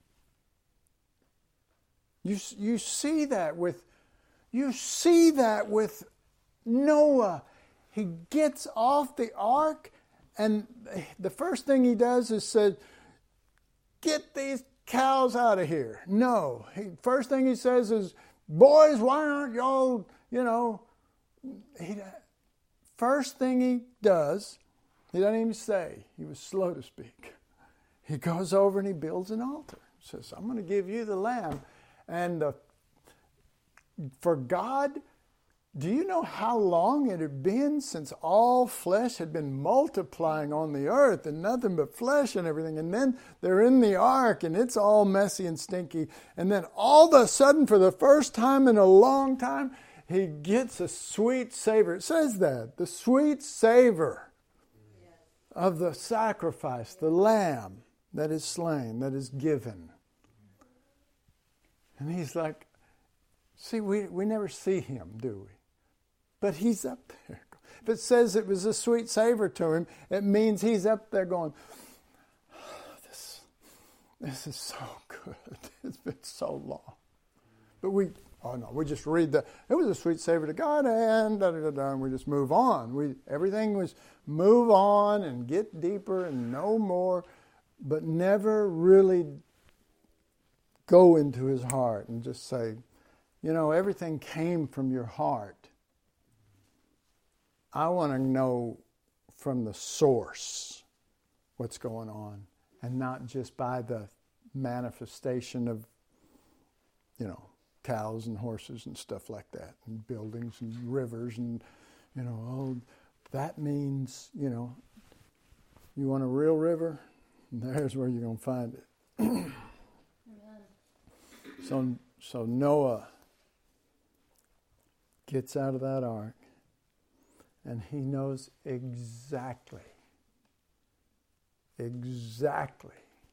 you, you see that with, you see that with Noah. He gets off the ark, and the first thing he does is said, get these cows out of here. No. He, first thing he says is, boys, why aren't y'all, you know, he, first thing he does, he doesn't even say. He was slow to speak. He goes over and he builds an altar. He says, I'm going to give you the lamb. And uh, for God, do you know how long it had been since all flesh had been multiplying on the earth and nothing but flesh and everything? And then they're in the ark and it's all messy and stinky. And then all of a sudden, for the first time in a long time, he gets a sweet savor. It says that, the sweet savor of the sacrifice, the lamb that is slain, that is given. And he's like, see, we, we never see him, do we? But he's up there. If it says it was a sweet savor to him, it means he's up there going, oh, this, this is so good. It's been so long. But we, oh no, we just read the, it was a sweet savor to God, and da da da da, and we just move on. We Everything was move on and get deeper and know more, but never really go into his heart and just say, you know, everything came from your heart. I want to know from the source what's going on, and not just by the manifestation of, you know, cows and horses and stuff like that, and buildings and rivers and, you know, oh, that means, you know, you want a real river? There's where you're going to find it. Amen. So, so Noah gets out of that ark, and he knows exactly, exactly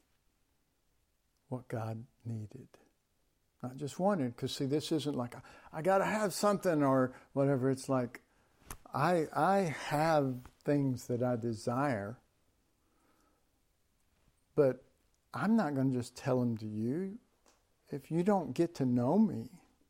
what God needed. Not just wanted, because see, this isn't like, I, I got to have something or whatever. It's like, I I have things that I desire, but I'm not going to just tell them to you if you don't get to know me.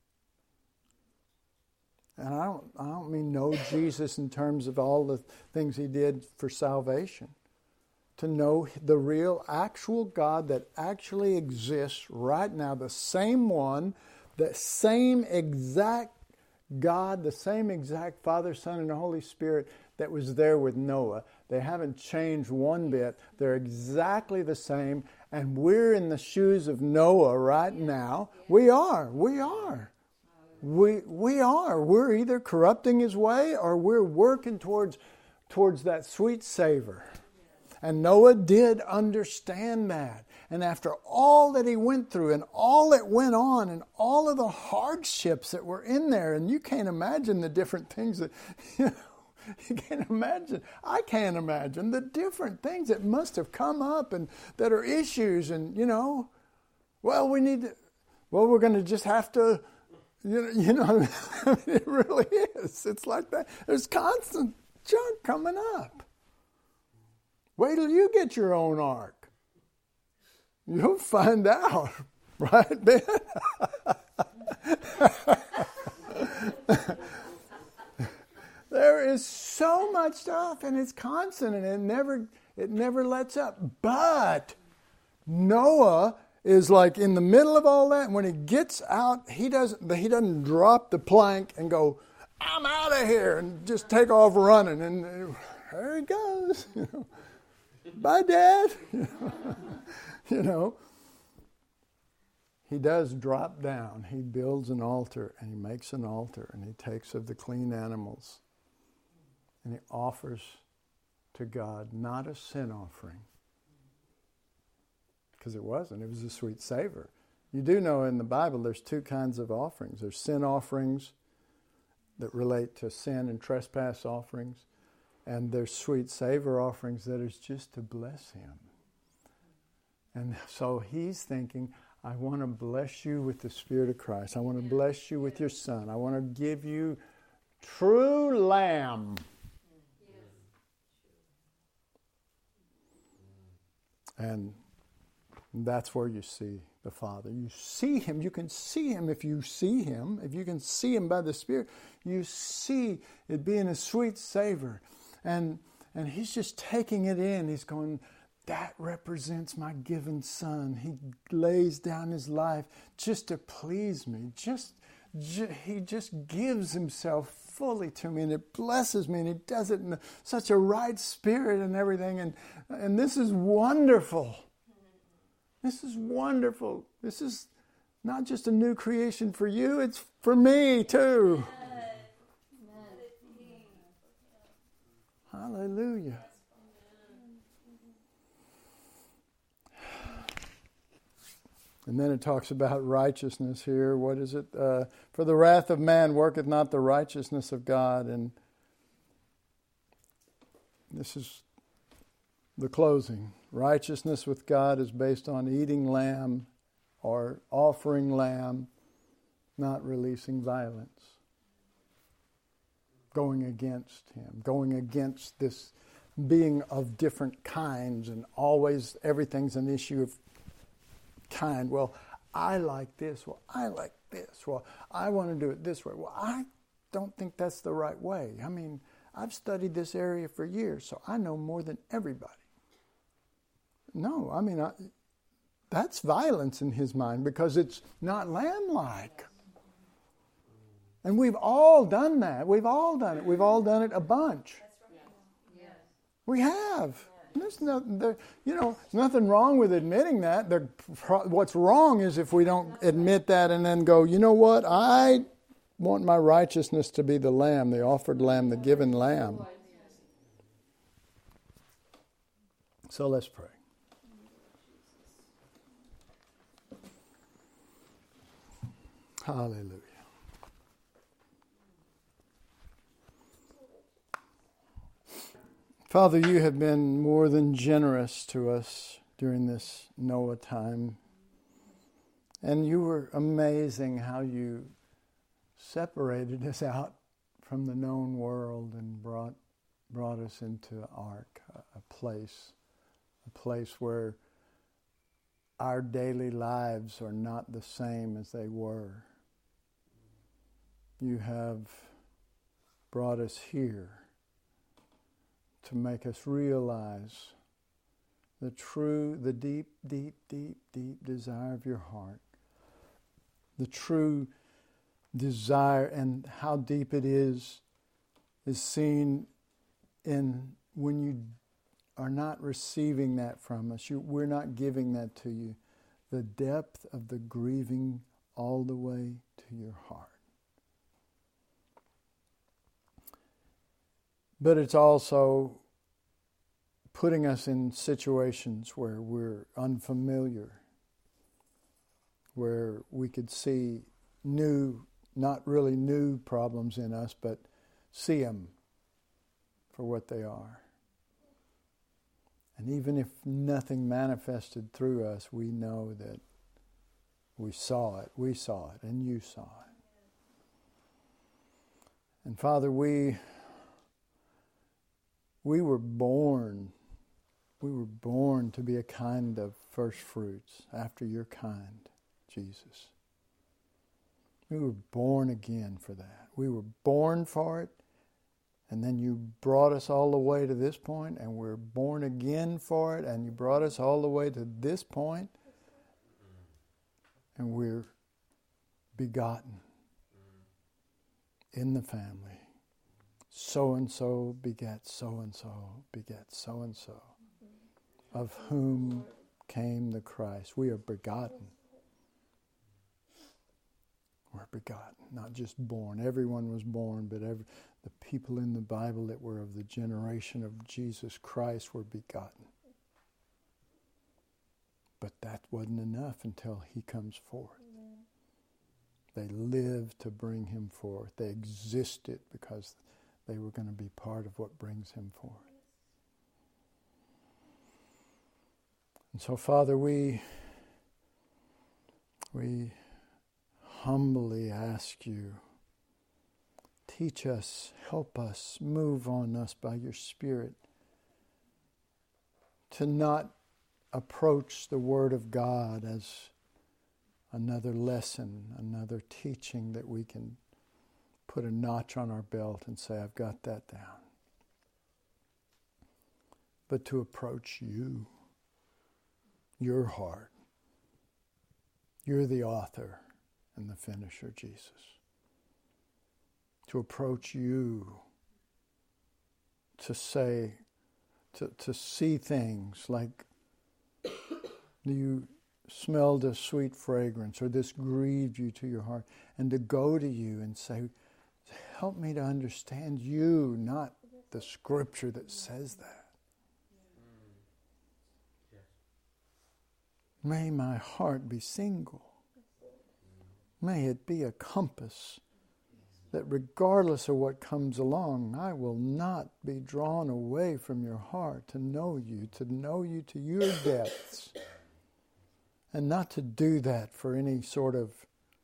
And I don't I don't mean know Jesus in terms of all the things he did for salvation. To know the real, actual God that actually exists right now, the same one, the same exact God, the same exact Father, Son, and Holy Spirit that was there with Noah. They haven't changed one bit. They're exactly the same. And we're in the shoes of Noah right now. We are. We are. We we are. We're either corrupting his way or we're working towards towards that sweet savor. And Noah did understand that. And after all that he went through and all that went on and all of the hardships that were in there, and you can't imagine the different things that, you know, you can't imagine, I can't imagine the different things that must have come up and that are issues and, you know, well, we need to, well, we're going to just have to, you know, you know I mean, it really is. It's like that. There's constant junk coming up. Wait till you get your own ark. You'll find out, right, Ben? There is so much stuff, and it's constant, and it never it never lets up. But Noah is like in the middle of all that, and when he gets out, he doesn't he doesn't drop the plank and go, "I'm out of here," and just take off running, and there he goes. You know, bye, Dad. You know, he does drop down. He builds an altar, and he makes an altar, and he takes of the clean animals, and he offers to God not a sin offering, because it wasn't. It was a sweet savor. You do know in the Bible there's two kinds of offerings. There's sin offerings that relate to sin and trespass offerings, and there's sweet savor offerings that is just to bless him. And so he's thinking, I want to bless you with the Spirit of Christ. I want to bless you with your Son. I want to give you true lamb. And that's where you see the Father. You see him. You can see him if you see him. If you can see him by the Spirit, you see it being a sweet savor. And and he's just taking it in. He's going, that represents my given Son. He lays down his life just to please me. Just, ju- he just gives himself fully to me, and it blesses me, and he does it in such a right spirit and everything. And and this is wonderful. This is wonderful. This is not just a new creation for you, it's for me too. Hallelujah. And then it talks about righteousness here. What is it? Uh, For the wrath of man worketh not the righteousness of God. And this is the closing. Righteousness with God is based on eating lamb or offering lamb, not releasing violence. Going against him. Going against this being of different kinds, and always everything's an issue of kind. Well, I like this. Well, I like this. Well, I want to do it this way. Well, I don't think that's the right way. I mean, I've studied this area for years, so I know more than everybody. No, I mean, I, that's violence in his mind because it's not lamb-like. And we've all done that. We've all done it. We've all done it a bunch. We have. There's no, there, you know, there's nothing wrong with admitting that. The, what's wrong is if we don't admit that and then go, you know what, I want my righteousness to be the lamb, the offered lamb, the given lamb. So let's pray. Hallelujah. Father, you have been more than generous to us during this Noah time. And you were amazing how you separated us out from the known world and brought brought us into the ark, a, a place, a place where our daily lives are not the same as they were. You have brought us here to make us realize the true, the deep, deep, deep, deep desire of your heart. The true desire, and how deep it is, is seen in when you are not receiving that from us. You, we're not giving that to you. The depth of the grieving all the way to your heart. But it's also putting us in situations where we're unfamiliar, where we could see new, not really new problems in us, but see them for what they are. And even if nothing manifested through us, we know that we saw it, we saw it, and you saw it. And Father, we... We were born, we were born to be a kind of first fruits after your kind, Jesus. We were born again for that. We were born for it, and then you brought us all the way to this point, and we're born again for it, and you brought us all the way to this point, and we're begotten in the family. So-and-so begets so-and-so begets so-and-so, of whom came the Christ. We are begotten. We're begotten, not just born. Everyone was born, but every, the people in the Bible that were of the generation of Jesus Christ were begotten. But that wasn't enough until he comes forth. They lived to bring him forth. They existed because they were going to be part of what brings him forth. And so, Father, we we humbly ask you, teach us, help us, move on us by your Spirit to not approach the Word of God as another lesson, another teaching that we can put a notch on our belt and say, I've got that down. But to approach you, your heart. You're the author and the finisher, Jesus. To approach you, to say, to, to see things like you smelled a sweet fragrance or this grieved you to your heart, and to go to you and say, help me to understand you, not the scripture that says that. May my heart be single. May it be a compass that regardless of what comes along, I will not be drawn away from your heart to know you, to know you to your depths, and not to do that for any sort of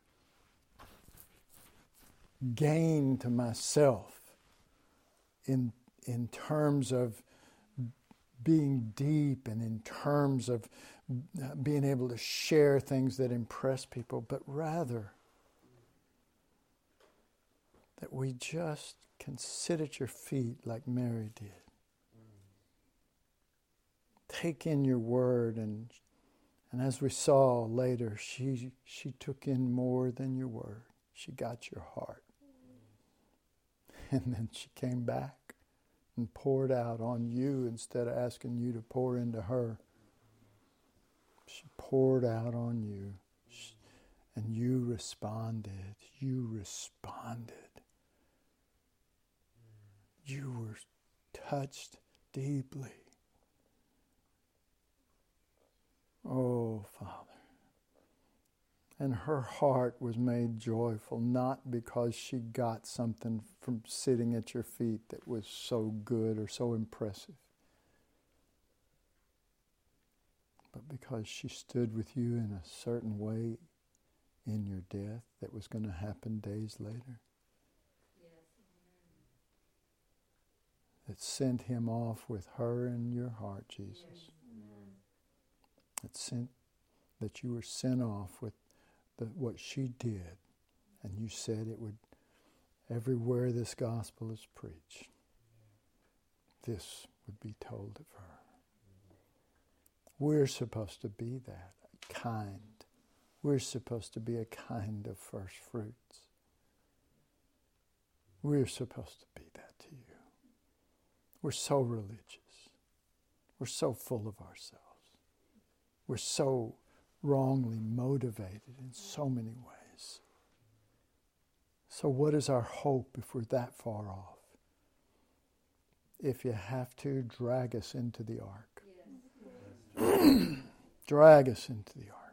gain to myself in, in terms of being deep and in terms of being able to share things that impress people, but rather that we just can sit at your feet like Mary did. Take in your word, and and as we saw later, she she took in more than your word. She got your heart. And then she came back and poured out on you instead of asking you to pour into her. She poured out on you, and you responded. You responded. You were touched deeply. Oh, Father. And her heart was made joyful, not because she got something from sitting at your feet that was so good or so impressive, but because she stood with you in a certain way in your death that was going to happen days later. That sent him off with her in your heart, Jesus. Yes. That sent that you were sent off with the, what she did, and you said it would, everywhere this gospel is preached, this would be told of her. We're supposed to be that, kind. We're supposed to be a kind of first fruits. We're supposed to be that to you. We're so religious. We're so full of ourselves. We're so wrongly motivated in so many ways. So what is our hope if we're that far off? If you have to, drag us into the ark. Yes. Drag us into the ark.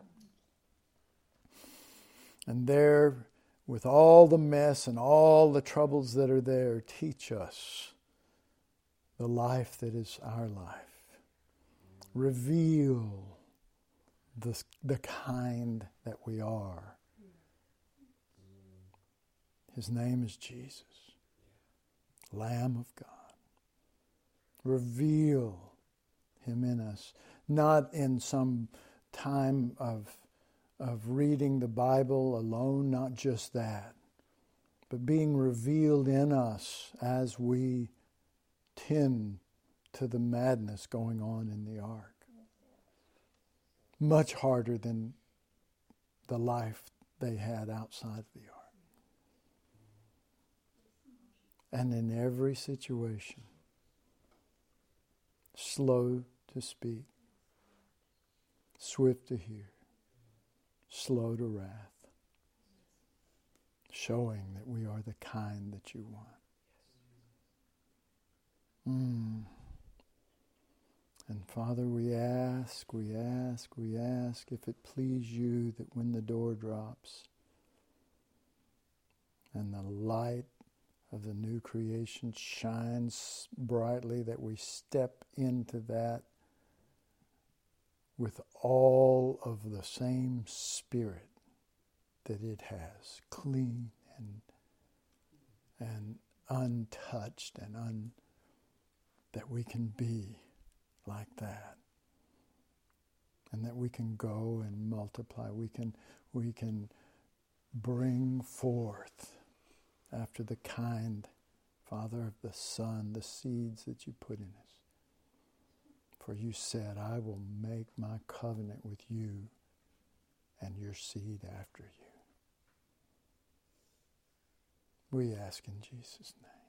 And there, with all the mess and all the troubles that are there, teach us the life that is our life. Reveal the, the kind that we are. His name is Jesus, Lamb of God. Reveal Him in us, not in some time of, of reading the Bible alone, not just that, but being revealed in us as we tend to the madness going on in the ark. Much harder than the life they had outside of the ark. And in every situation, slow to speak, swift to hear, slow to wrath, showing that we are the kind that you want. Mm. And Father, we ask, we ask, we ask if it please you that when the door drops and the light of the new creation shines brightly, that we step into that with all of the same spirit that it has, clean and and untouched and un, that we can be like that, and that we can go and multiply. We can we can bring forth after the kind, Father, of the Son, the seeds that you put in us. For you said, I will make my covenant with you and your seed after you. We ask in Jesus' name.